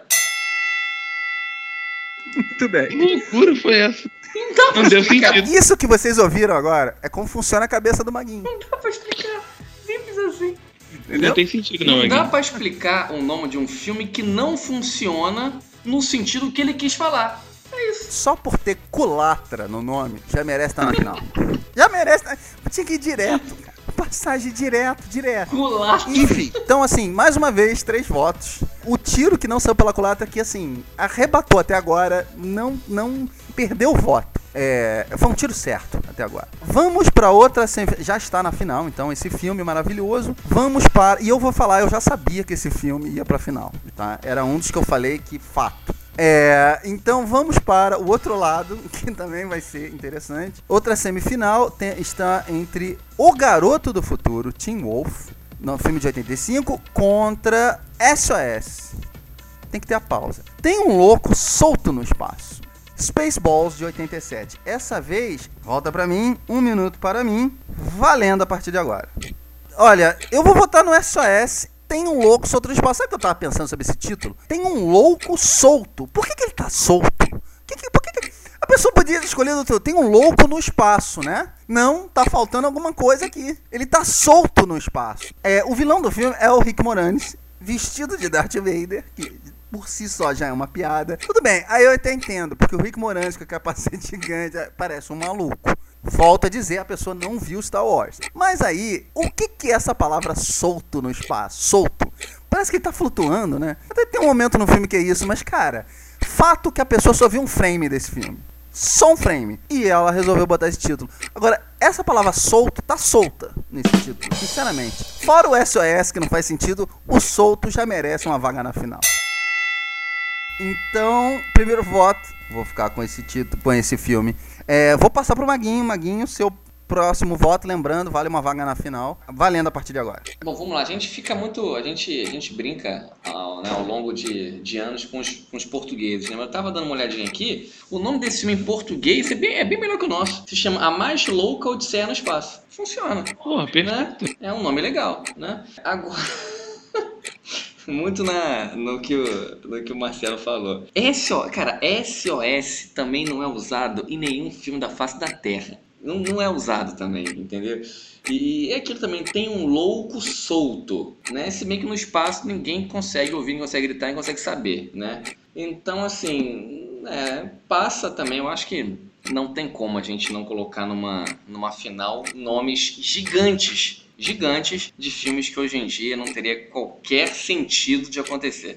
Muito bem. Que loucura foi essa? Não dá pra Não deu explicar. sentido. Isso que vocês ouviram agora é como funciona a cabeça do Maguinho. Não dá pra explicar. Simples assim. Entendeu? Não tem sentido, não, Não dá aqui. pra explicar o nome de um filme que não funciona no sentido que ele quis falar. É isso. Só por ter culatra no nome, já merece estar na final. Já merece. Tinha que ir direto, cara. Passagem direto, direto. Culatra. Enfim, então assim, mais uma vez, três votos. O tiro que não saiu pela culatra, que assim, arrebatou até agora, não, não perdeu o voto. É, foi um tiro certo até agora. Vamos pra outra, já está na final, então, esse filme maravilhoso. Vamos para, e eu vou falar, eu já sabia que esse filme ia pra final, tá? Era um dos que eu falei que fato. É, então vamos para o outro lado, que também vai ser interessante. Outra semifinal tem, está entre O Garoto do Futuro, Teen Wolf, no filme de oitenta e cinco, contra S O S. Tem que ter a pausa. Tem um louco solto no espaço. Spaceballs de oitenta e sete. Essa vez, volta pra mim, um minuto para mim, valendo a partir de agora. Olha, eu vou votar no S O S. Tem um louco solto no espaço. Sabe o que eu tava pensando sobre esse título? Tem um louco solto. Por que que ele tá solto? Que que, por que que... A pessoa podia escolher outro. Tem um louco no espaço, né? Não, tá faltando alguma coisa aqui. Ele tá solto no espaço. É, o vilão do filme é o Rick Moranis, vestido de Darth Vader, que por si só já é uma piada. Tudo bem, aí eu até entendo, porque o Rick Moranis com a capacete gigante parece um maluco. Volto a dizer, a pessoa não viu Star Wars. Mas aí, o que que é essa palavra solto no espaço? Solto. Parece que ele tá flutuando, né? Até tem um momento no filme que é isso, mas cara, Fato que a pessoa só viu um frame desse filme. Só um frame. E ela resolveu botar esse título. Agora, essa palavra solto tá solta nesse título, sinceramente. Fora o S O S, que não faz sentido, o solto já merece uma vaga na final. Então, primeiro voto, vou ficar com esse título, com esse filme. É, vou passar pro Maguinho. Maguinho, seu próximo voto, lembrando, vale uma vaga na final, valendo a partir de agora. Bom, vamos lá, a gente fica muito, a gente, a gente brinca ao, né, ao longo de, de anos com os, com os portugueses, né? Eu tava dando uma olhadinha aqui, o nome desse filme em português é bem, é bem melhor que o nosso, se chama A Mais Louca Odisseia no Espaço. Funciona. Porra, perfeito. Né? É um nome legal, né? Agora... Muito na, no, que o, no que o Marcelo falou. S O, cara, S O S também não é usado em nenhum filme da face da Terra. Não, não é usado também, entendeu? E é aquilo também, tem um louco solto, né? Se bem que no espaço ninguém consegue ouvir, ninguém consegue gritar, ninguém consegue saber, né? Então, assim, é, passa também, eu acho que não tem como a gente não colocar numa, numa final nomes gigantes, gigantes de filmes que hoje em dia não teria qualquer sentido de acontecer.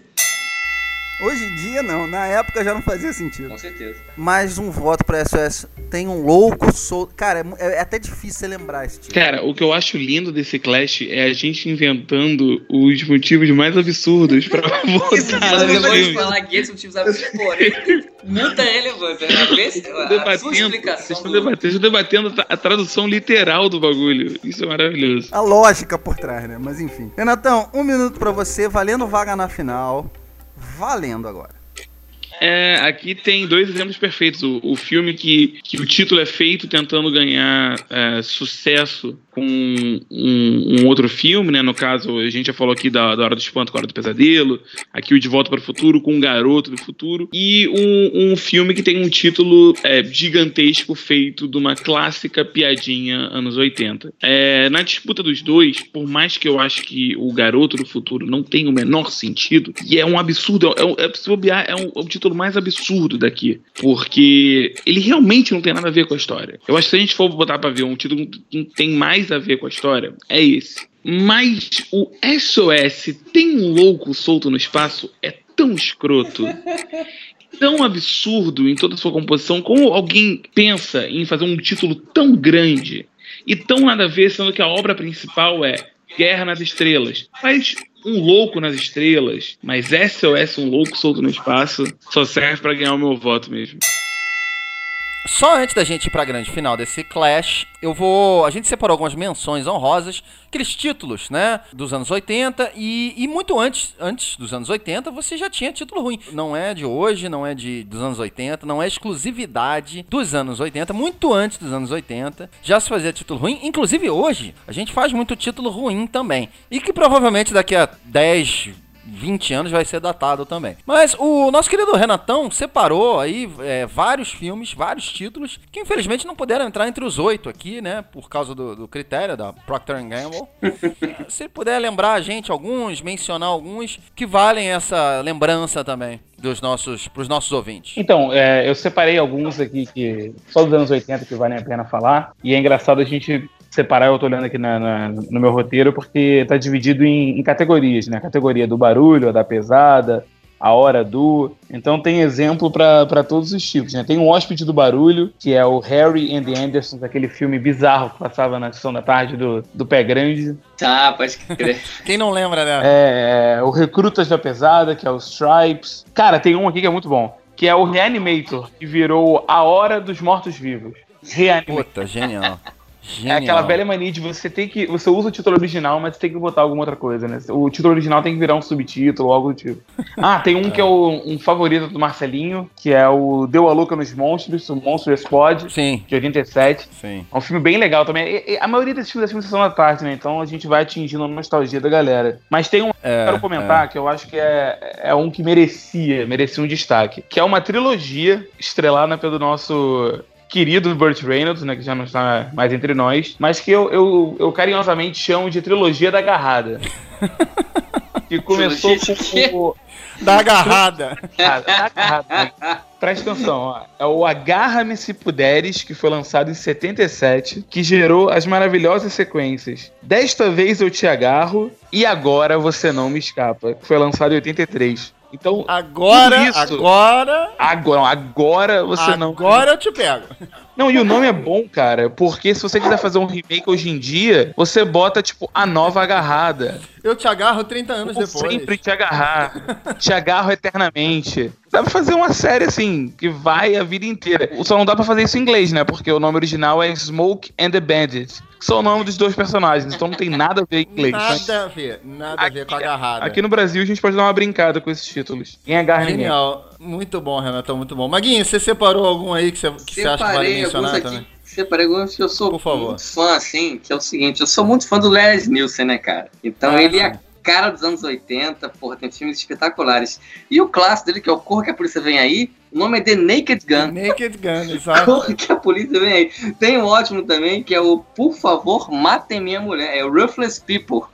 Hoje em dia não, na época já não fazia sentido. Com certeza. Mais um voto pra S O S. Tem um louco solto. Cara, é, é até difícil você lembrar esse tipo. Cara, o que eu acho lindo desse Clash é a gente inventando os motivos mais absurdos pra votar Mas nos eu vou te filmes. falar que esses motivos absurdos, porém, muita relevância. Né? A, vez, a sua explicação Vocês estão do... debatendo, debatendo a tradução literal do bagulho. Isso é maravilhoso. A lógica por trás, né? Mas enfim. Renatão, um minuto pra você, valendo vaga na final. Valendo agora. É, aqui tem dois exemplos perfeitos. O, o filme que, que o título é feito tentando ganhar é, sucesso com um, um outro filme, né? No caso, a gente já falou aqui da, da Hora do Espanto com a Hora do Pesadelo. Aqui o De Volta para o Futuro com um Garoto do Futuro. E um, um filme que tem um título é, gigantesco feito de uma clássica piadinha anos oitenta. É, na disputa dos dois, por mais que eu acho que o Garoto do Futuro não tenha o menor sentido, e é um absurdo, é, é, se bobear, é um, é um título mais absurdo daqui, porque ele realmente não tem nada a ver com a história. Eu acho que se a gente for botar pra ver um título que tem mais a ver com a história, é esse. Mas o S O S tem um louco solto no espaço é tão escroto, tão absurdo em toda a sua composição. Como alguém pensa em fazer um título tão grande e tão nada a ver, sendo que a obra principal é Guerra nas Estrelas? Faz um louco nas estrelas, mas S O S, um louco solto no espaço, só serve pra ganhar o meu voto mesmo. Só antes da gente ir pra grande final desse Clash, eu vou... A gente separou algumas menções honrosas, aqueles títulos, né, dos anos oitenta, e, e muito antes, antes dos anos oitenta, você já tinha título ruim. Não é de hoje, não é de, dos anos oitenta, não é exclusividade dos anos oitenta, muito antes dos anos oitenta, já se fazia título ruim. Inclusive hoje, a gente faz muito título ruim também, e que provavelmente daqui a dez... vinte anos vai ser datado também. Mas o nosso querido Renatão separou aí é, vários filmes, vários títulos, que infelizmente não puderam entrar entre os oito aqui, né? Por causa do, do critério da Procter and Gamble. Se puder lembrar a gente alguns, mencionar alguns, que valem essa lembrança também dos nossos, pros nossos ouvintes. Então, é, eu separei alguns aqui que só dos anos oitenta que valem a pena falar. E é engraçado a gente separar, eu tô olhando aqui na, na, no meu roteiro, porque tá dividido em, em categorias, né? A categoria do barulho, a da pesada, a hora do... Então tem exemplo para todos os tipos, né? Tem um Hóspede do Barulho, que é o Harry and the Andersons, aquele filme bizarro que passava na sessão da tarde do, do Pé Grande. Ah, pode crer. Quem não lembra, né? É, o Recrutas da Pesada, que é o Stripes. Cara, tem um aqui que é muito bom, que é o Reanimator, que virou A Hora dos Mortos-Vivos. Reanimator. Puta, genial. Genial. É aquela velha mania de você ter que... Você usa o título original, mas você tem que botar alguma outra coisa, né? O título original tem que virar um subtítulo ou algo do tipo. Ah, tem um que é o, um favorito do Marcelinho, que é o Deu a Louca nos Monstros, o Monstro Squad, Sim. de oitenta e sete. Sim. É um filme bem legal também. E, e a maioria desses filmes é filme de sessão da tarde, né? Então a gente vai atingindo a nostalgia da galera. Mas tem um que É, eu quero comentar, é. que eu acho que é, é um que merecia, merecia um destaque. Que é uma trilogia estrelada pelo nosso... querido Burt Reynolds, né, que já não está mais entre nós, mas que eu, eu, eu carinhosamente chamo de trilogia da agarrada. Que começou com o... Da agarrada. Ah, da agarrada. Presta atenção, ó. É o Agarra-me Se Puderes, que foi lançado em setenta e sete, que gerou as maravilhosas sequências Desta Vez Eu Te Agarro e Agora Você Não Me Escapa, que foi lançado em oitenta e três. Então, Agora, tudo isso- agora... Agora, agora você não. Agora eu te pego. Não, e o nome é bom, cara, porque se você quiser fazer um remake hoje em dia, você bota, tipo, a nova agarrada. Eu te agarro trinta anos Vou depois. sempre te agarrar. Te agarro eternamente. Dá pra fazer uma série, assim, que vai a vida inteira. Só não dá pra fazer isso em inglês, né? Porque o nome original é Smoke and the Bandit. Que são o nome dos dois personagens, então não tem nada a ver em inglês. Nada a ver, nada a ver com a agarrada. Aqui no Brasil a gente pode dar uma brincada com esses títulos. Quem agarra ninguém. Genial. Muito bom, Renatão, muito bom. Maguinho, você separou algum aí que você, que você acha que vale mencionar alguns também? aqui. Separei alguns que eu sou Por favor. muito fã, assim, que é o seguinte, eu sou muito fã do Leslie Nielsen, né, cara? Então Ah, ele sim. é a cara dos anos oitenta, porra, tem filmes espetaculares. E o clássico dele, que é o Corra que a Polícia Vem Aí, o nome é The Naked Gun. Naked Gun, exato. Corra que a Polícia Vem Aí. Tem um ótimo também, que é o Por Favor, Matem Minha Mulher, é o Ruthless People.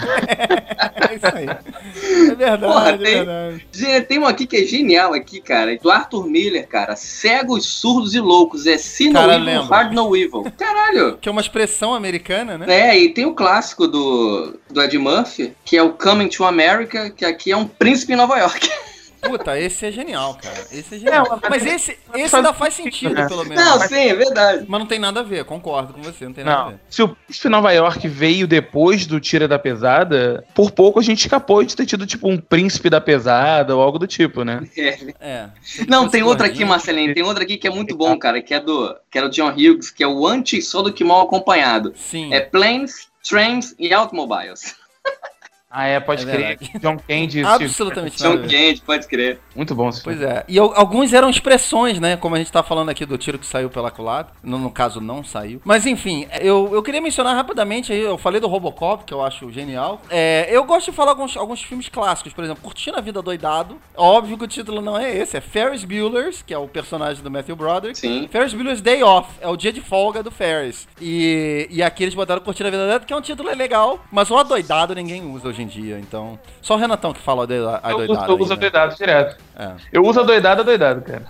É isso aí. É verdade, Porra, é tem- verdade. Gente, tem um aqui que é genial aqui, cara, do Arthur Miller, cara, Cegos, Surdos e Loucos, é See No Cara, Evil, lembro. Hard No Evil. Caralho! Que é uma expressão americana, né? É, e tem o clássico do, do Ed Murphy, que é o Coming to America, que aqui é um príncipe em Nova York. Puta, esse é genial, cara. Esse é genial. Não, Mas esse, esse ainda faz sentido, pelo menos. Não, Mas, sim, é verdade. mas não tem nada a ver, concordo com você, não tem nada a Não, ver. se o Príncipe Nova York veio depois do Tira da Pesada, por pouco a gente escapou de ter tido, tipo, um Príncipe da Pesada ou algo do tipo, né? É. É. Não, tem outro aqui, gordinho. Marcelinho, tem outro aqui que é muito bom, cara, que é do, que é do John Hughes, que é o Antes Só do Que Mal Acompanhado. Sim. É Planes, Trains e Automobiles. Ah, é, pode É crer. verdade. John Candy. Absolutamente nada a John ver. Candy, pode crer. Muito bom esse Pois filme. é. E al- alguns eram expressões, né? Como a gente tá falando aqui do tiro que saiu pela culatra. No, no caso, não saiu. Mas enfim, eu, eu queria mencionar rapidamente aí. Eu falei do Robocop, que eu acho genial. É, eu gosto de falar alguns, alguns filmes clássicos. Por exemplo, Curtindo a Vida Doidado. Óbvio que o título não é esse. É Ferris Bueller's, que é o personagem do Matthew Broderick. Sim. Ferris Bueller's Day Off. É o dia de folga do Ferris. E, e aqui eles botaram Curtindo a Vida Doidado, que é um título legal. Mas o adoidado ninguém usa hoje em dia. Então, só o Renatão que fala adoidado. Eu uso, adoidado eu uso ainda. doidado direto. É. Eu uso a doidada doidado, cara.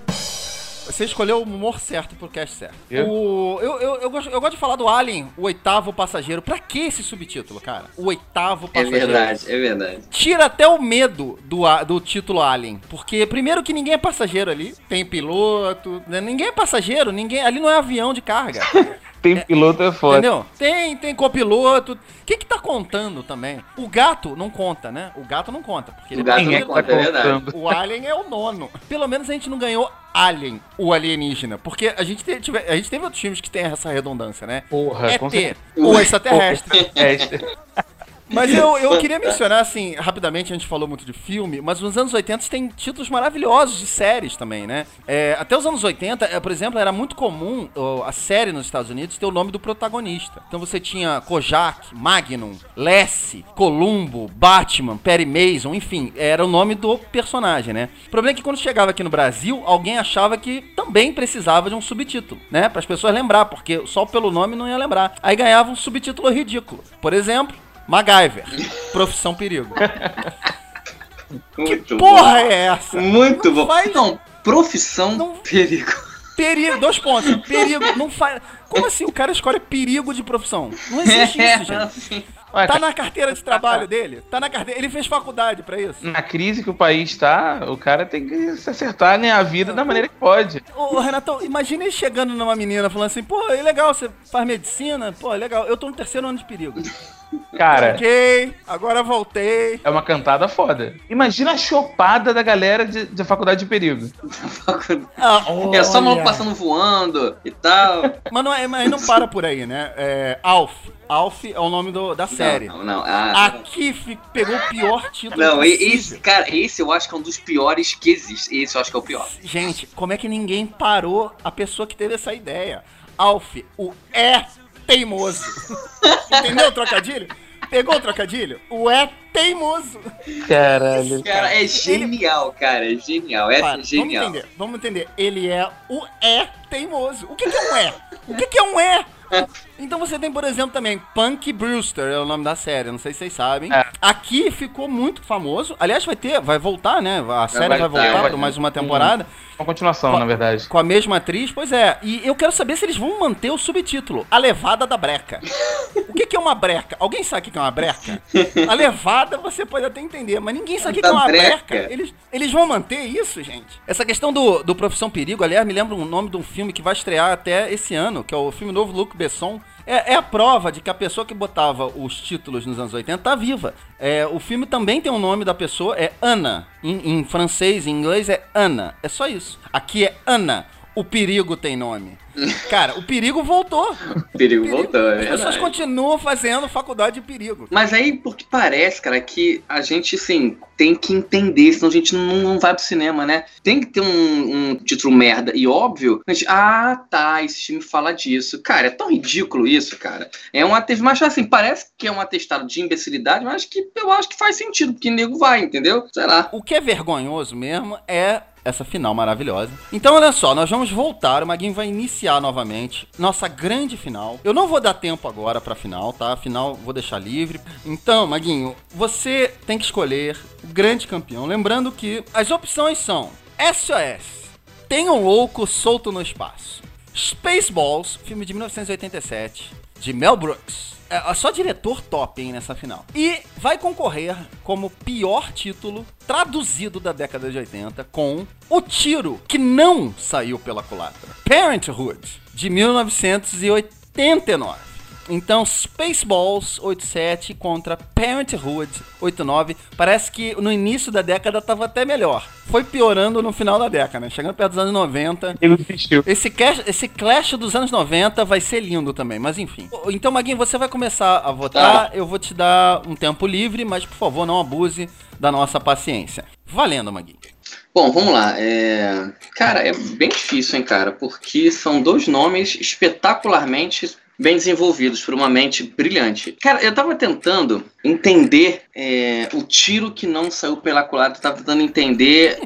Você escolheu o humor certo pro cast certo. Eu? O, eu, eu, eu, gosto, eu gosto de falar do Alien, o oitavo passageiro. Pra que esse subtítulo, cara? O oitavo É passageiro. verdade, é verdade. Tira até o medo do, a- do título Alien. Porque, primeiro, que ninguém é passageiro ali. Tem piloto. Né? Ninguém é passageiro. Ninguém, ali não é avião de carga. Tem piloto é foda. Entendeu? Tem, tem copiloto. O que que tá contando também? O gato não conta, né? O gato não conta. Porque ele O gato é não passageiro. conta, é verdade. contando. O Alien é o nono. Pelo menos a gente não ganhou Alien, o alienígena. Porque a gente, te- tive, a gente teve outros filmes que tem essa redundância, né? Porra, com E T, certeza. o extraterrestre. É, Mas eu, eu queria mencionar, assim, rapidamente, a gente falou muito de filme, mas nos anos oitenta tem títulos maravilhosos de séries também, né? É, até os anos oitenta, é, por exemplo, era muito comum ó, a série nos Estados Unidos ter o nome do protagonista. Então você tinha Kojak, Magnum, Lassie, Columbo, Batman, Perry Mason, enfim, era o nome do personagem, né? O problema é que quando chegava aqui no Brasil, alguém achava que também precisava de um subtítulo, né? Para as pessoas lembrar, porque só pelo nome não ia lembrar. Aí ganhava um subtítulo ridículo. Por exemplo, MacGyver, Profissão Perigo. Muito Porra é essa? bom. Muito Não bom. faz- Não, profissão Não- perigo. Perigo, dois pontos. Perigo, não faz. Como assim o cara escolhe perigo de profissão? Não existe isso, gente. assim. Ué, Tá na carteira de trabalho dele? Tá na carteira. Ele fez faculdade pra isso. na crise que o país tá, o cara tem que se acertar, né, a vida da maneira que pode. Ô, Renatão, imagina ele chegando numa menina falando assim, pô, é legal, você faz medicina? Pô, é legal. Eu tô no terceiro ano de perigo. Cara, Ok, agora voltei. é uma cantada foda. Imagina a chopada da galera de, de faculdade de perigo. Ah, É só maluco olha. passando voando e tal. Mas não, é, mas não para por aí, né? É, Alf. Alf é o nome do, da série. Não, não. Ah, Aqui fi- pegou o pior título não, e- possível. esse, cara, esse eu acho que é um dos piores que existe. Esse eu acho que é o pior. Gente, como é que ninguém parou a pessoa que teve essa ideia? Alf, o é teimoso. Entendeu o trocadilho? Pegou o trocadilho? O é teimoso. Caralho. Cara, é genial, cara. É genial. É Para, genial. Vamos entender, vamos entender. Ele é o é teimoso. O que, que é um é? O que, que é um é? Então você tem, por exemplo, também Punky Brewster, é o nome da série, não sei se vocês sabem. É. Aqui ficou muito famoso. Aliás, vai ter, vai voltar, né? A série vai, vai voltar voltar, por vai mais uma temporada. Uma continuação, Qual- na verdade. Com a mesma atriz, pois é. E eu quero saber se eles vão manter o subtítulo A Levada da Breca. O que, que é uma breca? Alguém sabe o que, que é uma breca? A levada você pode até entender, mas ninguém sabe o que, que é uma breca. Eles, eles vão manter isso, gente? Essa questão do, do Profissão Perigo, aliás, me lembra o nome de um filme que vai estrear até esse ano, que é o filme novo Luc Besson. É, é a prova de que a pessoa que botava os títulos nos anos oitenta tá viva. É, o filme também tem o nome da pessoa, é Ana. Em, em francês, em inglês é Ana. É só isso. Aqui é Ana. O perigo tem nome. Cara, o perigo voltou. O perigo, perigo voltou, é As pessoas continuam fazendo faculdade de perigo. Mas aí, porque parece, cara, que a gente, assim, tem que entender, senão a gente não, não vai pro cinema, né? Tem que ter um, um título merda. E óbvio, a gente, ah, tá, esse filme fala disso. Cara, é tão ridículo isso, cara. É um atestado, mas assim, parece que é um atestado de imbecilidade, mas que eu acho que faz sentido, porque o nego vai, entendeu? Sei lá. O que é vergonhoso mesmo é essa final maravilhosa. Então, olha só, nós vamos voltar, o Maguinho vai iniciar novamente nossa grande final. Eu não vou dar tempo agora pra final, tá? A final vou deixar livre. Então, Maguinho, você tem que escolher o grande campeão. Lembrando que as opções são S O S, Tem um Louco Solto no Espaço, Spaceballs, filme de mil novecentos e oitenta e sete, de Mel Brooks. É só diretor top, hein, nessa final. E vai concorrer como pior título traduzido da década de oitenta com O Tiro que Não Saiu pela Culatra, Parenthood, de mil novecentos e oitenta e nove. Então, Spaceballs oitenta e sete contra Parenthood oitenta e nove. Parece que no início da década tava até melhor. Foi piorando no final da década, né? Chegando perto dos anos noventa. Esse clash, esse clash dos anos noventa vai ser lindo também, mas enfim. Então, Maguinho, você vai começar a votar. Eu vou te dar um tempo livre, mas por favor, não abuse da nossa paciência. Valendo, Maguinho. Bom, vamos lá. É... Cara, é bem difícil, hein, cara? Porque são dois nomes espetacularmente bem desenvolvidos por uma mente brilhante. Cara, eu tava tentando entender é, o tiro que não saiu pela culatra. Eu tava tentando entender,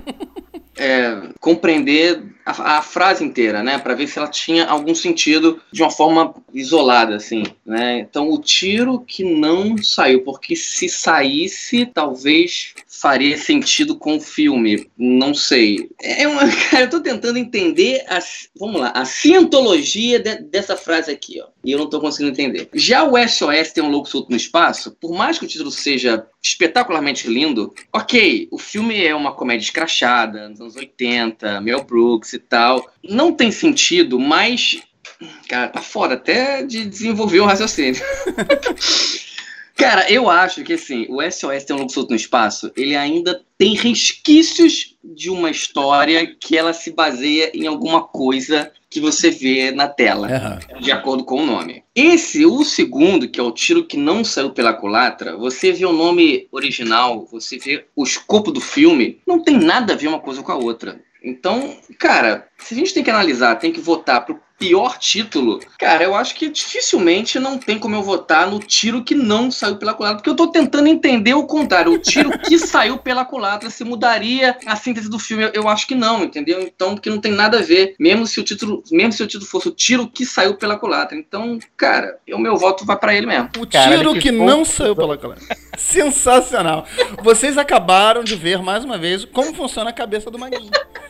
é, compreender a, a frase inteira, né? Pra ver se ela tinha algum sentido de uma forma isolada, assim, né? Então, o tiro que não saiu, porque se saísse, talvez faria sentido com o filme. Não sei. É uma, cara, eu tô tentando entender a, vamos lá, a cientologia de, dessa frase aqui, ó. E eu não tô conseguindo entender. Já o S O S Tem um Louco Solto no Espaço, por mais que o título seja espetacularmente lindo, ok, o filme é uma comédia escrachada, nos anos oitenta, Mel Brooks e tal. Não tem sentido, mas... Cara, tá fora até de desenvolver o raciocínio. Cara, eu acho que, assim, o S O S Tem um Louco Solto no Espaço, ele ainda tem resquícios de uma história que ela se baseia em alguma coisa que você vê na tela, uhum, de acordo com o nome. Esse, o segundo, que é O Tiro que Não Saiu pela Culatra, você vê o nome original, você vê o escopo do filme, não tem nada a ver uma coisa com a outra. Então, cara, se a gente tem que analisar, tem que votar pro pior título, cara, eu acho que dificilmente não tem como eu votar no Tiro que Não Saiu pela Culatra, porque eu tô tentando entender o contrário. O tiro que saiu pela culatra, se mudaria a síntese do filme? Eu, eu acho que não, entendeu? Então, porque não tem nada a ver, mesmo se o título, mesmo se o título fosse O Tiro que Saiu pela Culatra. Então, cara, o meu voto vai pra ele mesmo. O Tiro que, que Não Saiu pela Culatra. Sensacional. Vocês acabaram de ver, mais uma vez, como funciona a cabeça do Maguinho.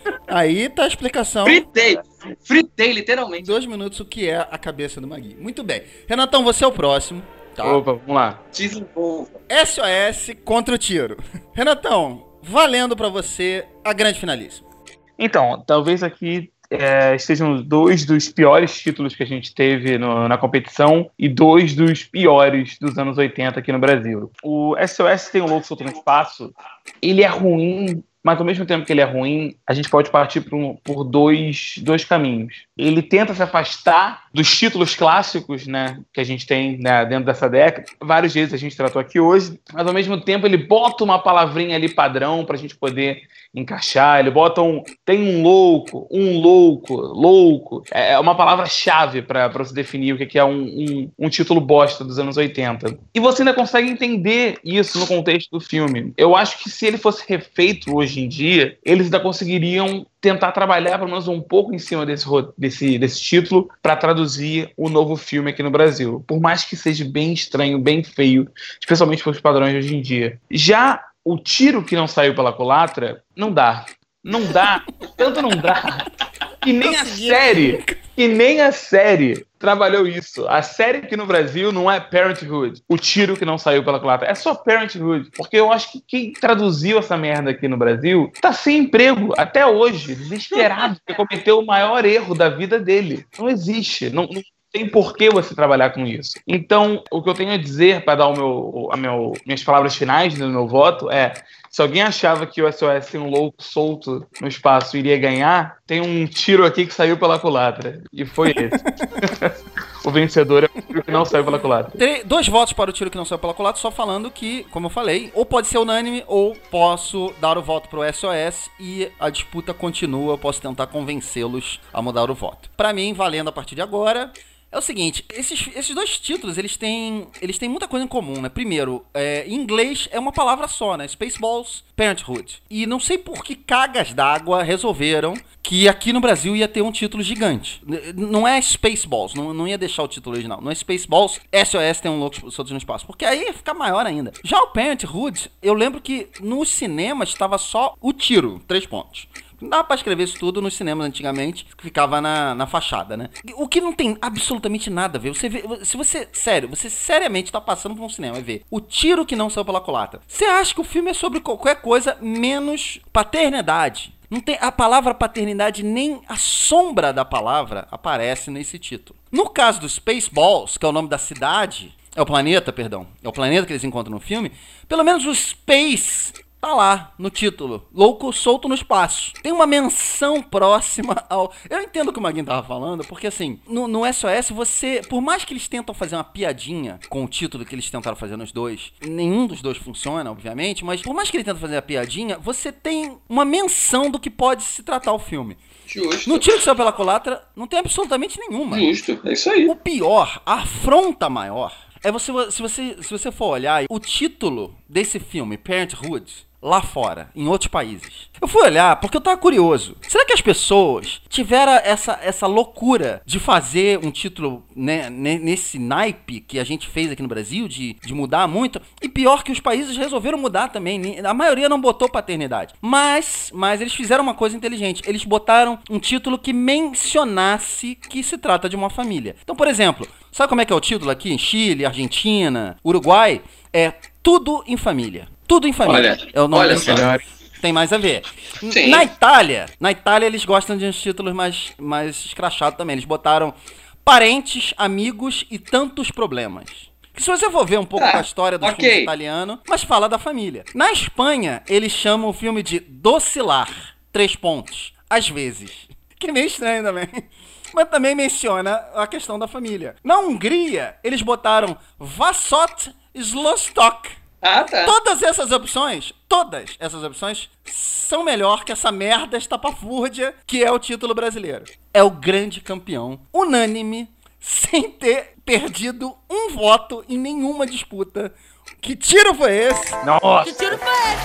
Aí tá a explicação. Fritei, fritei, literalmente. Dois minutos, o que é a cabeça do Maguinho. Muito bem. Renatão, você é o próximo. Tá? Opa, vamos lá. Desenvolva. S O S contra o Tiro. Renatão, valendo pra você a grande finalíssima. Então, talvez aqui é, estejam dois dos piores títulos que a gente teve no, na competição e dois dos piores dos anos oitenta aqui no Brasil. O S O S Tem um Louco Solto no Espaço, ele é ruim, mas ao mesmo tempo que ele é ruim, a gente pode partir por, um, por dois, dois caminhos. Ele tenta se afastar dos títulos clássicos, né, que a gente tem, né, dentro dessa década. Vários vezes a gente tratou aqui hoje, mas ao mesmo tempo ele bota uma palavrinha ali padrão pra gente poder encaixar. Ele bota um... Tem um louco, um louco, louco. É uma palavra-chave pra, pra se definir o que é um, um, um título bosta dos anos oitenta. E você ainda consegue entender isso no contexto do filme. Eu acho que se ele fosse refeito hoje em dia, eles ainda conseguiriam tentar trabalhar pelo menos um pouco em cima desse, desse, desse título para traduzir o novo filme aqui no Brasil. Por mais que seja bem estranho, bem feio, especialmente para os padrões de hoje em dia. Já O Tiro que Não Saiu pela Culatra, não dá. Não dá. Tanto não dá que nem a série, que que nem a série trabalhou isso. A série aqui no Brasil não é Parenthood, o tiro que não saiu pela culatra. É só Parenthood. Porque eu acho que quem traduziu essa merda aqui no Brasil tá sem emprego até hoje, desesperado, porque cometeu o maior erro da vida dele. Não existe. Não, não tem por que você trabalhar com isso. Então, o que eu tenho a dizer, para dar o meu, a meu, minhas palavras finais do meu voto, é: se alguém achava que o S O S, um louco solto no espaço, iria ganhar, tem um tiro aqui que saiu pela culatra. E foi esse. O vencedor é o tiro que não saiu pela culatra. Tem dois votos para o tiro que não saiu pela culatra, só falando que, como eu falei, ou pode ser unânime, ou posso dar o voto pro S O S e a disputa continua, eu posso tentar convencê-los a mudar o voto. Para mim, valendo a partir de agora... É o seguinte, esses, esses dois títulos, eles têm, eles têm muita coisa em comum, né? Primeiro, é, em inglês é uma palavra só, né? Spaceballs, Parenthood. E não sei por que cagas d'água resolveram que aqui no Brasil ia ter um título gigante. Não é Spaceballs, não, não ia deixar o título original. Não é Spaceballs, S O S tem um louco solto no espaço. Porque aí ia ficar maior ainda. Já o Parenthood, eu lembro que nos cinemas estava só o tiro, três pontos. Não dava pra escrever isso tudo nos cinemas antigamente, que ficava na, na fachada, né? O que não tem absolutamente nada a ver. Você vê, se você, sério, você seriamente tá passando por um cinema e vê o tiro que não saiu pela culatra, você acha que o filme é sobre qualquer coisa menos paternidade. Não tem a palavra paternidade, nem a sombra da palavra aparece nesse título. No caso do Spaceballs, que é o nome da cidade, é o planeta, perdão, é o planeta que eles encontram no filme, pelo menos o Space... tá lá, no título. Louco solto no espaço. Tem uma menção próxima ao... Eu entendo o que o Maguinho tava falando, porque assim, no, no S O S você... Por mais que eles tentam fazer uma piadinha com o título que eles tentaram fazer nos dois, nenhum dos dois funciona, obviamente, mas por mais que eles tentam fazer a piadinha, você tem uma menção do que pode se tratar o filme. Justo. No tiro que saiu pela culatra, não tem absolutamente nenhuma. Justo, é isso aí. O pior, a afronta maior, é você, se você, se você for olhar o título desse filme, Parenthood, lá fora, em outros países. Eu fui olhar porque eu tava curioso. Será que as pessoas tiveram essa, essa loucura de fazer um título, né, nesse naipe que a gente fez aqui no Brasil, de, de mudar muito? E pior que os países resolveram mudar também. A maioria não botou paternidade. Mas, mas eles fizeram uma coisa inteligente. Eles botaram um título que mencionasse que se trata de uma família. Então, por exemplo, sabe como é que é o título aqui em Chile, Argentina, Uruguai? É Tudo em Família. Tudo em Família. Olha, é o nome olha desse só. filme. Tem mais a ver. Sim. Na Itália, na Itália eles gostam de uns títulos mais, mais escrachados também. Eles botaram Parentes, Amigos e Tantos Problemas. Que se você for ver um pouco Ah, da história dos ok. filmes italianos, mas fala da família. Na Espanha, eles chamam o filme de Docilar. Três pontos. Às vezes. Que é meio estranho também. Mas também menciona a questão da família. Na Hungria, eles botaram Vasot Slostok. Ah, tá. Todas essas opções, todas essas opções são melhor que essa merda estapafúrdia que é o título brasileiro. É o grande campeão, unânime, sem ter perdido um voto em nenhuma disputa. Que tiro foi esse? Nossa! Que tiro foi esse?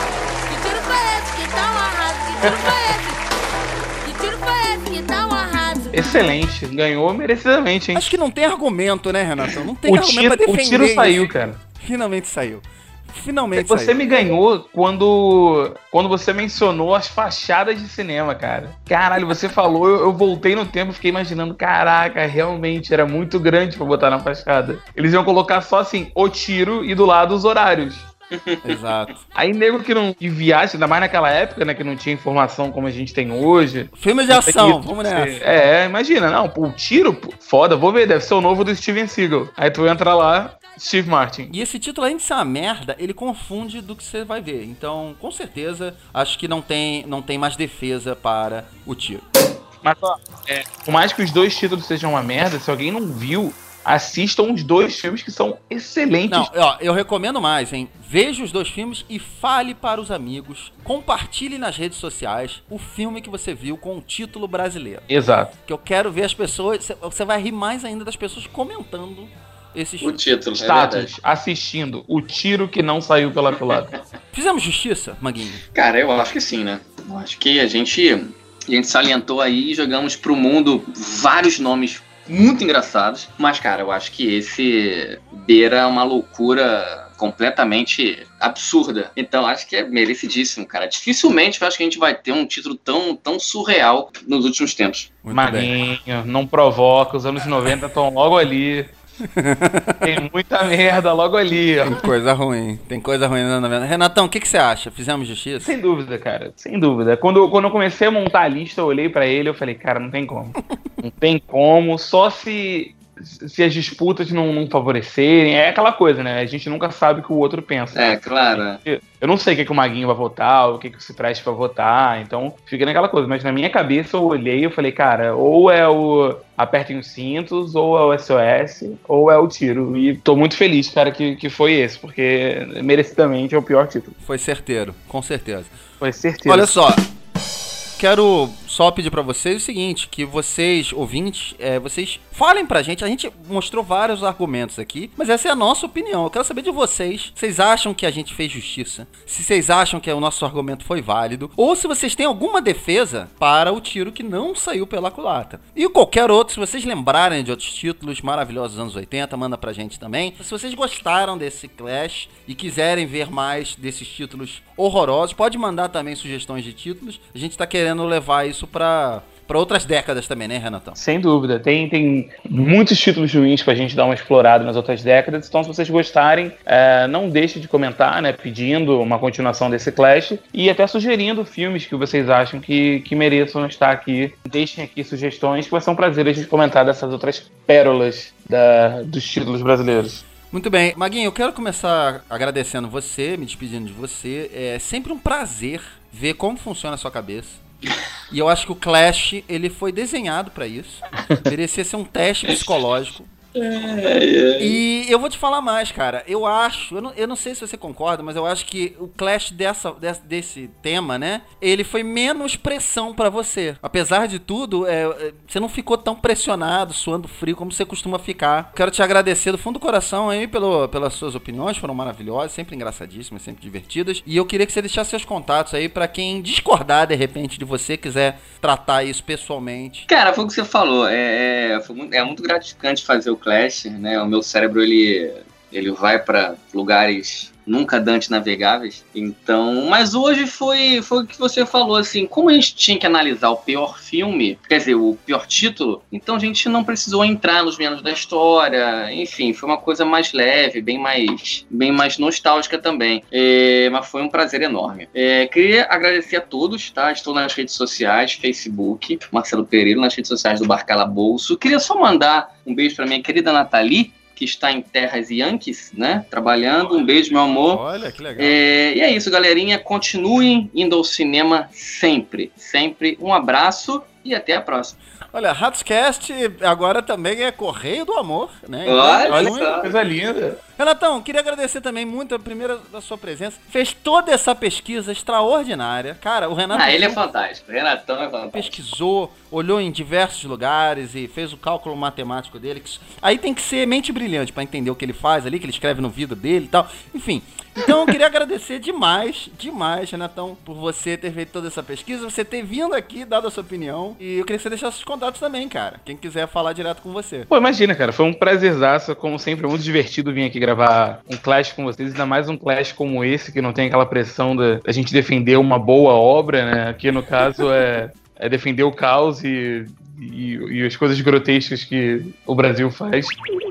Que tiro foi esse? Que tá um arraso? Que tiro foi esse? Que tiro foi esse? Que tá um arraso? Excelente, ganhou merecidamente, hein? Acho que não tem argumento, né, Renato? Não tem O argumento tiro, pra o defender tiro isso. saiu, cara. Finalmente saiu. Finalmente Você saiu. me ganhou quando, quando você mencionou as fachadas de cinema, cara. Caralho, você falou, eu, eu voltei no tempo e fiquei imaginando, caraca, realmente era muito grande pra botar na fachada. Eles iam colocar só assim, o tiro e do lado os horários. Exato. Aí nego que não que viaja, ainda mais naquela época, né, que não tinha informação como a gente tem hoje. Filme de ação, vamos nessa. É, imagina, não, pô, o tiro, pô, foda, vou ver, deve ser o novo do Steven Seagal. Aí tu entra lá, Steve Martin. E esse título, além de ser uma merda, ele confunde do que você vai ver. Então, com certeza, acho que não tem, não tem mais defesa para o tiro. Mas, ó, é, por mais que os dois títulos sejam uma merda, se alguém não viu, assistam os dois filmes que são excelentes. Não, ó, eu recomendo mais, hein? Veja os dois filmes e fale para os amigos. Compartilhe nas redes sociais o filme que você viu com o título brasileiro. Exato. Que eu quero ver as pessoas... Você vai rir mais ainda das pessoas comentando esses O filmes. título, é Status, verdade. assistindo o tiro que não saiu pela culatra. Fizemos justiça, Maguinho? Cara, eu acho que sim, né? Eu acho que a gente, a gente salientou aí e jogamos pro mundo vários nomes muito engraçados. Mas, cara, eu acho que esse beira uma loucura completamente absurda. Então, acho que é merecidíssimo, cara. Dificilmente eu acho que a gente vai ter um título tão, tão surreal nos últimos tempos. Maguinho, não provoca, os anos noventa estão logo ali. Tem muita merda logo ali, ó. Tem coisa ruim, tem coisa ruim na novela. Renatão, o que, que você acha? Fizemos justiça? Sem dúvida, cara, sem dúvida. Quando, quando eu comecei a montar a lista, eu olhei pra ele e eu falei, cara, não tem como. Não tem como, só se... se as disputas não, não favorecerem, é aquela coisa, né? A gente nunca sabe o que o outro pensa. É, claro. Eu não sei o que, que o Maguinho vai votar, o que, que o Cipreste vai votar, então fica naquela coisa. Mas na minha cabeça eu olhei e eu falei, cara, ou é o Apertem os Cintos, ou é o S O S, ou é o Tiro. E tô muito feliz, cara, que, que foi esse, porque merecidamente é o pior título. Foi certeiro, com certeza. Foi certeiro. Olha só, quero só pedir pra vocês o seguinte, que vocês, ouvintes, é, vocês falem pra gente, a gente mostrou vários argumentos aqui, mas essa é a nossa opinião, eu quero saber de vocês, vocês acham que a gente fez justiça? Se vocês acham que o nosso argumento foi válido, ou se vocês têm alguma defesa para o Tiro que não saiu pela culatra. E qualquer outro, se vocês lembrarem de outros títulos maravilhosos dos anos oitenta, manda pra gente também. Se vocês gostaram desse Clash e quiserem ver mais desses títulos horrorosos, pode mandar também sugestões de títulos, a gente tá querendo levar isso pra, pra outras décadas também, né, Renatão? Sem dúvida, tem, tem muitos títulos ruins pra gente dar uma explorada nas outras décadas, então se vocês gostarem, é, não deixe de comentar, né, pedindo uma continuação desse Clash e até sugerindo filmes que vocês acham que, que mereçam estar aqui. Deixem aqui sugestões, que vai ser um prazer a gente comentar dessas outras pérolas da, dos títulos brasileiros. Muito bem. Maguinho, eu quero começar agradecendo você, me despedindo de você. É sempre um prazer ver como funciona a sua cabeça. E eu acho que o Clash, ele foi desenhado pra isso. Merecia ser um teste psicológico. E eu vou te falar mais, cara. Eu acho, eu não, eu não sei se você concorda, mas eu acho que o Clash dessa, desse, desse tema, né, ele foi menos pressão pra você. Apesar de tudo, é, você não ficou tão pressionado, suando frio como você costuma ficar. Quero te agradecer do fundo do coração aí pelo, pelas suas opiniões, foram maravilhosas, sempre engraçadíssimas, sempre divertidas. E eu queria que você deixasse seus contatos aí pra quem discordar de repente de você, quiser tratar isso pessoalmente. Cara, foi o que você falou, é, é, foi muito, é muito gratificante fazer o Clash, né? O meu cérebro, ele, ele vai para lugares nunca dantes navegáveis. Então, mas hoje foi, foi o que você falou, assim, como a gente tinha que analisar o pior filme, quer dizer, o pior título, então a gente não precisou entrar nos meandros da história, enfim, foi uma coisa mais leve, bem mais, bem mais nostálgica também, é, mas foi um prazer enorme. É, queria agradecer a todos, tá? Estou nas redes sociais, Facebook, Marcelo Pereira, nas redes sociais do Bar Calabouço. Queria só mandar um beijo para minha querida Nathalie, que está em terras Yankees, né, trabalhando. Um beijo, meu amor. Olha, que legal. É, e é isso, galerinha. Continuem indo ao cinema sempre. Sempre. Um abraço e até a próxima. Olha, Ratscast agora também é Correio do Amor, né? Olha, Olha que coisa linda. Renatão, queria agradecer também muito a primeira da sua presença. Fez toda essa pesquisa extraordinária. Cara, o Renato... Ah, ele é fantástico. O Renatão é fantástico. Pesquisou, olhou em diversos lugares e fez o cálculo matemático dele. Que... Aí tem que ser mente brilhante pra entender o que ele faz ali, que ele escreve no vidro dele e tal. Enfim, então eu queria agradecer demais, demais, Renatão, por você ter feito toda essa pesquisa, você ter vindo aqui, dado a sua opinião. E eu queria que você deixasse os contatos também, cara. Quem quiser falar direto com você. Pô, imagina, cara, foi um prazerzaço, como sempre, é muito divertido vir aqui gravar um Clash com vocês, ainda mais um Clash como esse, que não tem aquela pressão da, da gente defender uma boa obra, né? Aqui, no caso, é, é defender o caos e, e, e as coisas grotescas que o Brasil faz.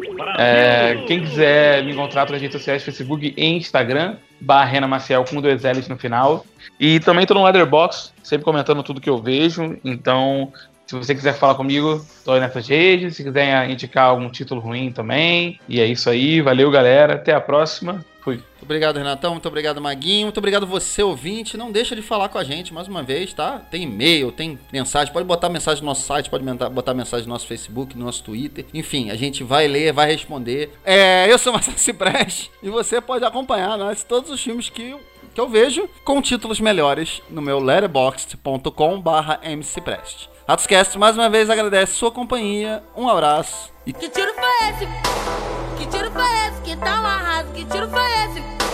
É, quem quiser me encontrar pelas redes sociais, Facebook e Instagram, barra Rena Maciel com dois L's no final. E também tô no Letterboxd, sempre comentando tudo que eu vejo, então... Se você quiser falar comigo, tô aí nessas redes. Se quiser indicar algum título ruim também. E é isso aí. Valeu, galera. Até a próxima. Fui. Muito obrigado, Renatão. Muito obrigado, Maguinho. Muito obrigado você, ouvinte. Não deixa de falar com a gente mais uma vez, tá? Tem e-mail, tem mensagem. Pode botar mensagem no nosso site, pode botar mensagem no nosso Facebook, no nosso Twitter. Enfim, a gente vai ler, vai responder. É, eu sou Marcelo Cipreste e você pode acompanhar nós todos os filmes que... que eu vejo com títulos melhores no meu letterboxd ponto com barra mcipreste. Ratscast mais uma vez agradece sua companhia, um abraço e... Que tiro foi esse? Que tiro foi esse? Que tá um arraso? Que tiro foi esse?